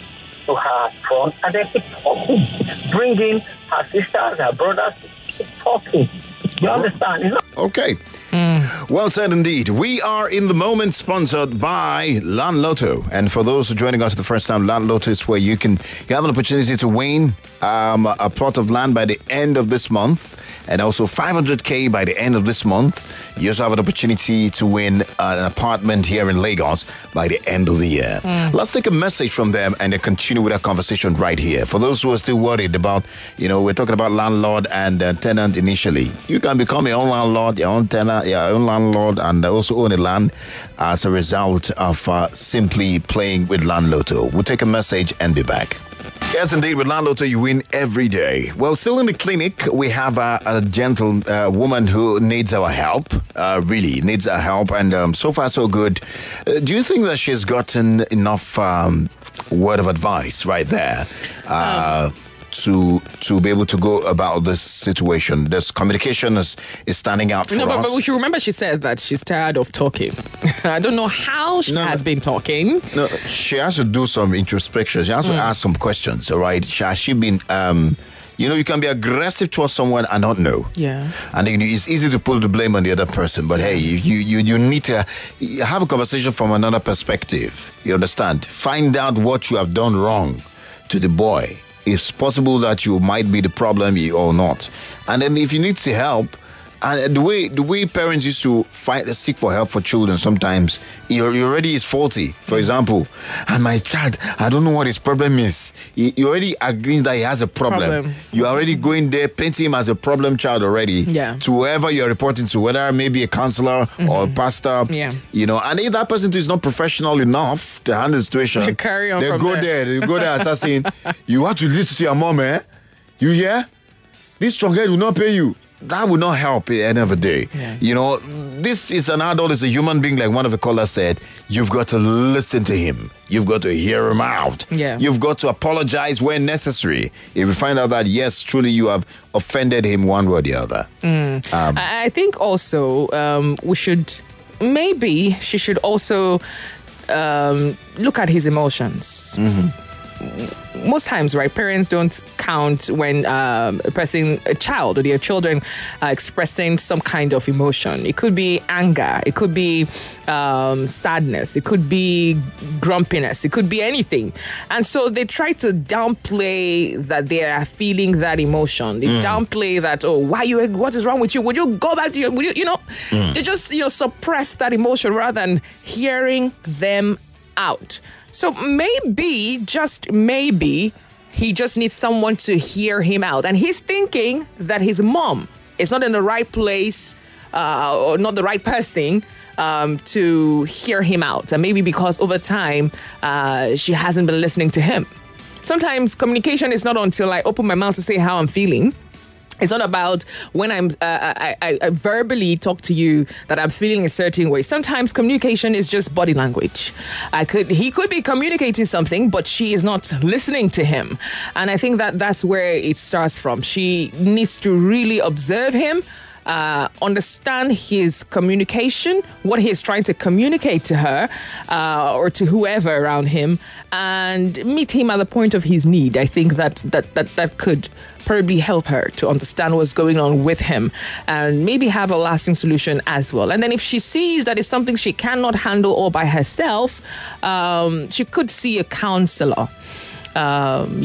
to her front and then keep talking. Bring in her sisters, her brothers, keep talking. You understand? It's not- Okay. Mm. Well said indeed. We are in the moment, sponsored by Land Lotto. And for those who are joining us for the first time, Land Lotto is where you can you have an opportunity to win um, a plot of land by the end of this month. And also five hundred K by the end of this month. You also have an opportunity to win an apartment here in Lagos by the end of the year. Mm. Let's take a message from them and then continue with our conversation right here. For those who are still worried about, you know, we're talking about landlord and uh, tenant initially. You can become your own landlord, your own tenant, your own landlord, and also own a land as a result of uh, simply playing with Land Lotto. We'll take a message and be back. Yes, indeed. With Land Lotto, you win every day. Well, still in the clinic, we have a, a gentle uh, woman who needs our help, uh, really needs our help. And um, so far, so good. Uh, do you think that she's gotten enough um, word of advice right there uh, um. to to be able to go about this situation? This communication is, is standing out for no, but, us. but we should remember she said that she's tired of talking. I don't know how she no, has been talking. No, she has to do some introspection. She has mm. to ask some questions, all right? She, has she been... Um, You know, you can be aggressive towards someone and not know. Yeah. And then it's easy to pull the blame on the other person. But hey, you you you need to have a conversation from another perspective. You understand? Find out what you have done wrong to the boy. It's possible that you might be the problem or not. And then if you need to help, and the way the way parents used to fight, seek for help for children, sometimes he already is faulty. For example, and my child, I don't know what his problem is. He, you already agreeing that he has a problem. problem. You're already going there, painting him as a problem child already. Yeah. To whoever you're reporting to, whether maybe a counselor mm-hmm. or a pastor. Yeah. You know, and if that person is not professional enough to handle the situation, they carry on. They from go there. there. They go there and start saying, "You have to listen to your mom, eh? You hear? This strong head will not pay you." That will not help at the end of the day. Yeah. You know, this is an adult, is a human being, like one of the callers said. You've got to listen to him. You've got to hear him out. Yeah. You've got to apologize when necessary. If you find out that, yes, truly you have offended him one way or the other. Mm. Um, I think also um, we should, maybe she should also um, look at his emotions. Mm-hmm. Most times, right, parents don't count when um, a person, a child or their children are expressing some kind of emotion. It could be anger, it could be um, sadness, it could be grumpiness, it could be anything. And so they try to downplay that they are feeling that emotion. They mm. downplay that, oh, why you, what is wrong with you? Would you go back to your, would you, you know, mm. they just, you know, suppress that emotion rather than hearing them out. So maybe, just maybe, he just needs someone to hear him out. And he's thinking that his mom is not in the right place uh, or not the right person um, to hear him out. And maybe because over time, uh, she hasn't been listening to him. Sometimes communication is not until I open my mouth to say how I'm feeling. It's not about when I'm uh, I, I, I verbally talk to you that I'm feeling a certain way. Sometimes communication is just body language. I could he could be communicating something, but she is not listening to him. And I think that that's where it starts from. She needs to really observe him, uh, understand his communication, what he is trying to communicate to her uh, or to whoever around him, and meet him at the point of his need. I think that that that, that could probably help her to understand what's going on with him and maybe have a lasting solution as well. And then if she sees that it's something she cannot handle all by herself, um, she could see a counselor. Um, yeah,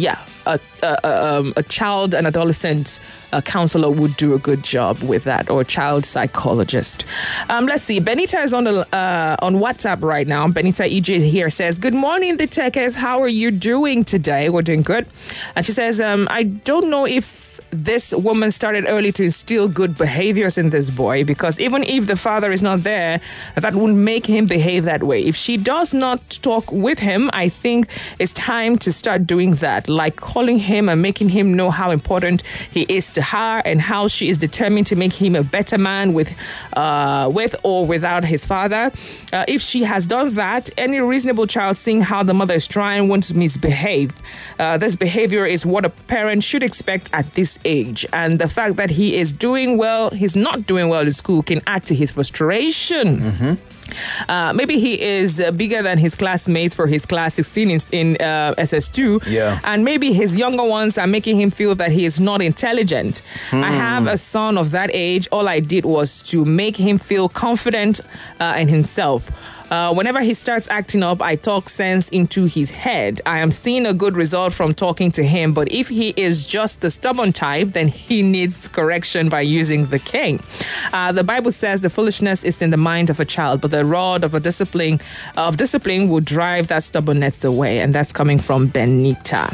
a a, um, a child and adolescent uh, counselor would do a good job with that, or a child psychologist. Um, let's see. Benita is on the uh, on WhatsApp right now. Benita E J here says, "Good morning, the Techies. How are you doing today?" We're doing good. And she says, um, "I don't know if this woman started early to instill good behaviors in this boy, because even if the father is not there, that wouldn't make him behave that way. If she does not talk with him, I think it's time to start doing that, like calling him and making him know how important he is to her and how she is determined to make him a better man with, uh, with or without his father. Uh, if she has done that, any reasonable child seeing how the mother is trying won't misbehave. Uh, this behavior is what a parent should expect at this age, and the fact that he is doing well, he's not doing well in school, can add to his frustration. Mm-hmm. Uh, maybe he is uh, bigger than his classmates for his class sixteen in, in uh, S S two. Yeah. And maybe his younger ones are making him feel that he is not intelligent. Hmm. I have a son of that age. All I did was to make him feel confident uh, in himself. Uh, whenever he starts acting up, I talk sense into his head. I am seeing a good result from talking to him, but if he is just the stubborn type, then he needs correction by using the cane. Uh, the Bible says the foolishness is in the mind of a child, but the rod of a discipline of discipline will drive that stubbornness away, and that's coming from Benita.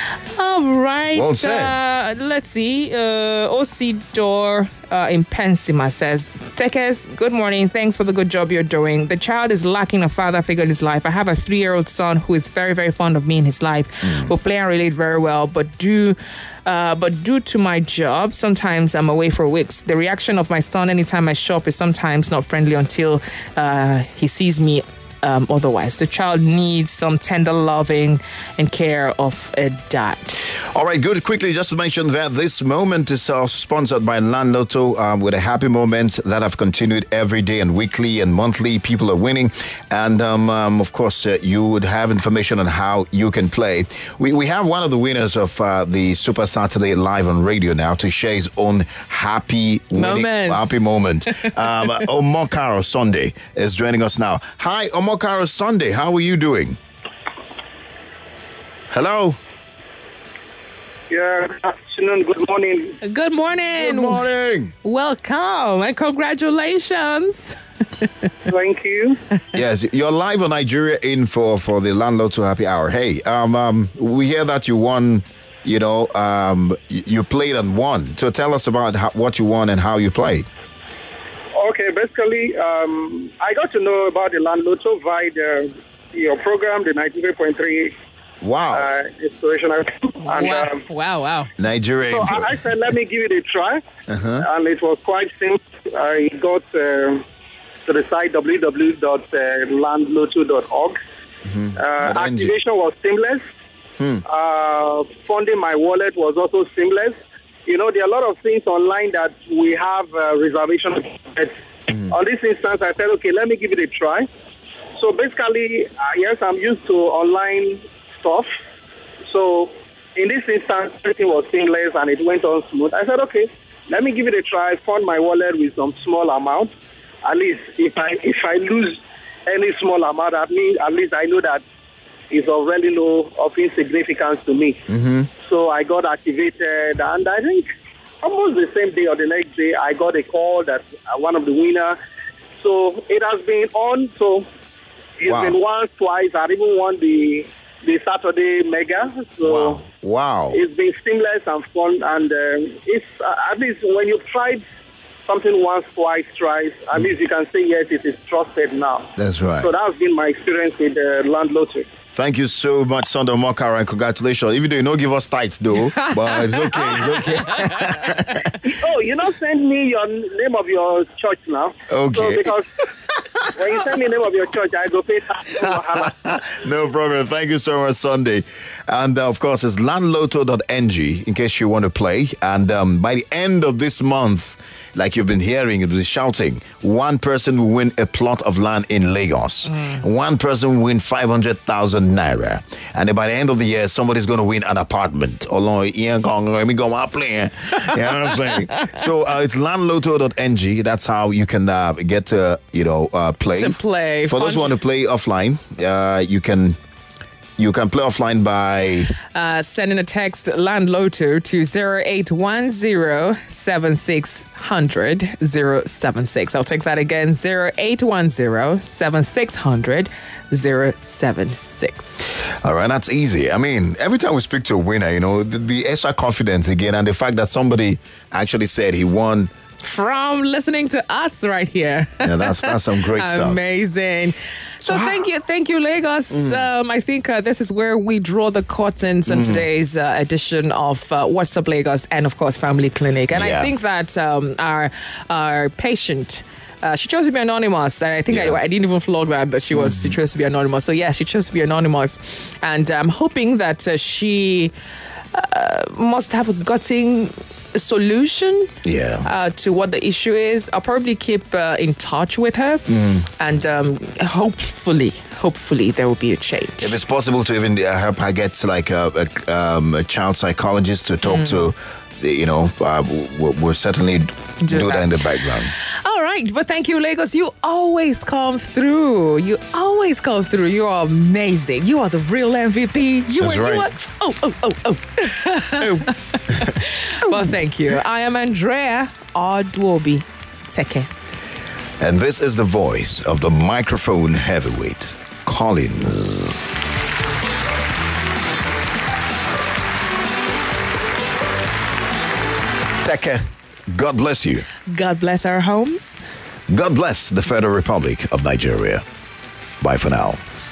All right. Well said. Uh, let's see. Uh, Osidor uh, in Pensima says, Tekes, good morning. Thanks for the good job you're doing. The child is lacking a father figure in his life. I have a three-year-old son who is very, very fond of me in his life, mm. who play and relate very well, but do... Uh, but due to my job, sometimes I'm away for weeks. The reaction of my son anytime I shop is sometimes not friendly until uh, he sees me um, otherwise. The child needs some tender loving and care of a dad. All right, good. Quickly, just to mention that this moment is uh, sponsored by Land Lotto um, with a happy moment that have continued every day and weekly and monthly. People are winning. And, um, um, of course, uh, you would have information on how you can play. We we have one of the winners of uh, the Super Saturday Live on Radio now to share his own happy winning, moment. happy moment. um, Omokaro Sunday is joining us now. Hi, Omokaro Sunday. How are you doing? Hello. Yeah, good afternoon, good morning. Good morning. Good morning. Welcome and congratulations. Thank you. Yes, you're live on Nigeria Info for the Land Lotto Happy Hour. Hey, um, um, we hear that you won, you know, um, you played and won. So tell us about how, what you won and how you played. Okay, basically, um, I got to know about the Land Lotto via the, your program, the ninety-three point three. Wow. Uh, inspirational. And, wow. Um, wow, wow. Nigeria. So I, I said, let me give it a try. Uh-huh. And it was quite simple. I got uh, to the site w w w dot land lotto dot org. Mm-hmm. Uh, activation was seamless. Hmm. Uh, funding my wallet was also seamless. You know, there are a lot of things online that we have uh, reservation. Mm. On this instance, I said, okay, let me give it a try. So basically, uh, yes, I'm used to online stuff. So in this instance, everything was seamless and it went on smooth. I said, okay, let me give it a try. I fund my wallet with some small amount. At least if I if I lose any small amount, at least, at least I know that it's of really no of insignificance to me. Mm-hmm. So I got activated, and I think almost the same day or the next day, I got a call that uh, one of the winner. So it has been on. So it's wow. been once, twice. I even won the the Saturday Mega. So wow. wow. It's been seamless and fun. And uh, it's uh, at least when you've tried something once, twice, thrice, at mm. least you can say, yes, it is trusted now. That's right. So that's been my experience with the uh, Land Lottery. Thank you so much, Sunday Omokaro, and congratulations. Even though you don't give us tithes, though, but it's okay, it's okay. Oh, you not send me your name of your church now. Okay. So because when you send me the name of your church, I go pay tax. No problem. Thank you so much, Sunday. And uh, of course, it's land lotto dot n g in case you want to play. And um, by the end of this month, like you've been hearing, it was shouting, one person will win a plot of land in Lagos. Mm. One person will win five hundred thousand naira. And then by the end of the year, somebody's going to win an apartment. You know what I'm saying? So uh, it's land lotto dot n g. That's how you can uh, get to, you know, uh, play. To play. For those who want to play offline, uh, you can You can play offline by uh, sending a text Land Lotto to zero eight one zero seven six zero zero zero seven six. I'll take that again, zero eight one zero seven six zero zero zero seven six. All right, that's easy. I mean, every time we speak to a winner, you know, the, the extra confidence again, and the fact that somebody actually said he won from listening to us right here. Yeah, that's that's some great stuff. Amazing. So, so thank you, thank you, Lagos. Mm. Um, I think uh, this is where we draw the curtains on mm. today's uh, edition of uh, What's Up Lagos, and of course Family Clinic. And yeah. I think that um, our our patient. Uh, she chose to be anonymous, and I think yeah. I, I didn't even flog that that she was mm. she chose to be anonymous. So yeah, she chose to be anonymous, and I'm hoping that uh, she uh, must have gotten a solution yeah. uh, to what the issue is. I'll probably keep uh, in touch with her, mm. and um, hopefully, hopefully there will be a change. If it's possible to even uh, help her get like a, a, um, a child psychologist to talk mm. to. You know, uh, we'll, we'll certainly do, do that. that in the background. All right, but thank you, Lagos. You always come through. You always come through. You are amazing. You are the real M V P. You That's are. Right. You are. Oh, oh, oh, oh. Well, thank you. I am Andrea Odwobi. Take care. And this is the voice of the microphone heavyweight, Collins. Take care. God bless you. God bless our homes. God bless the Federal Republic of Nigeria. Bye for now.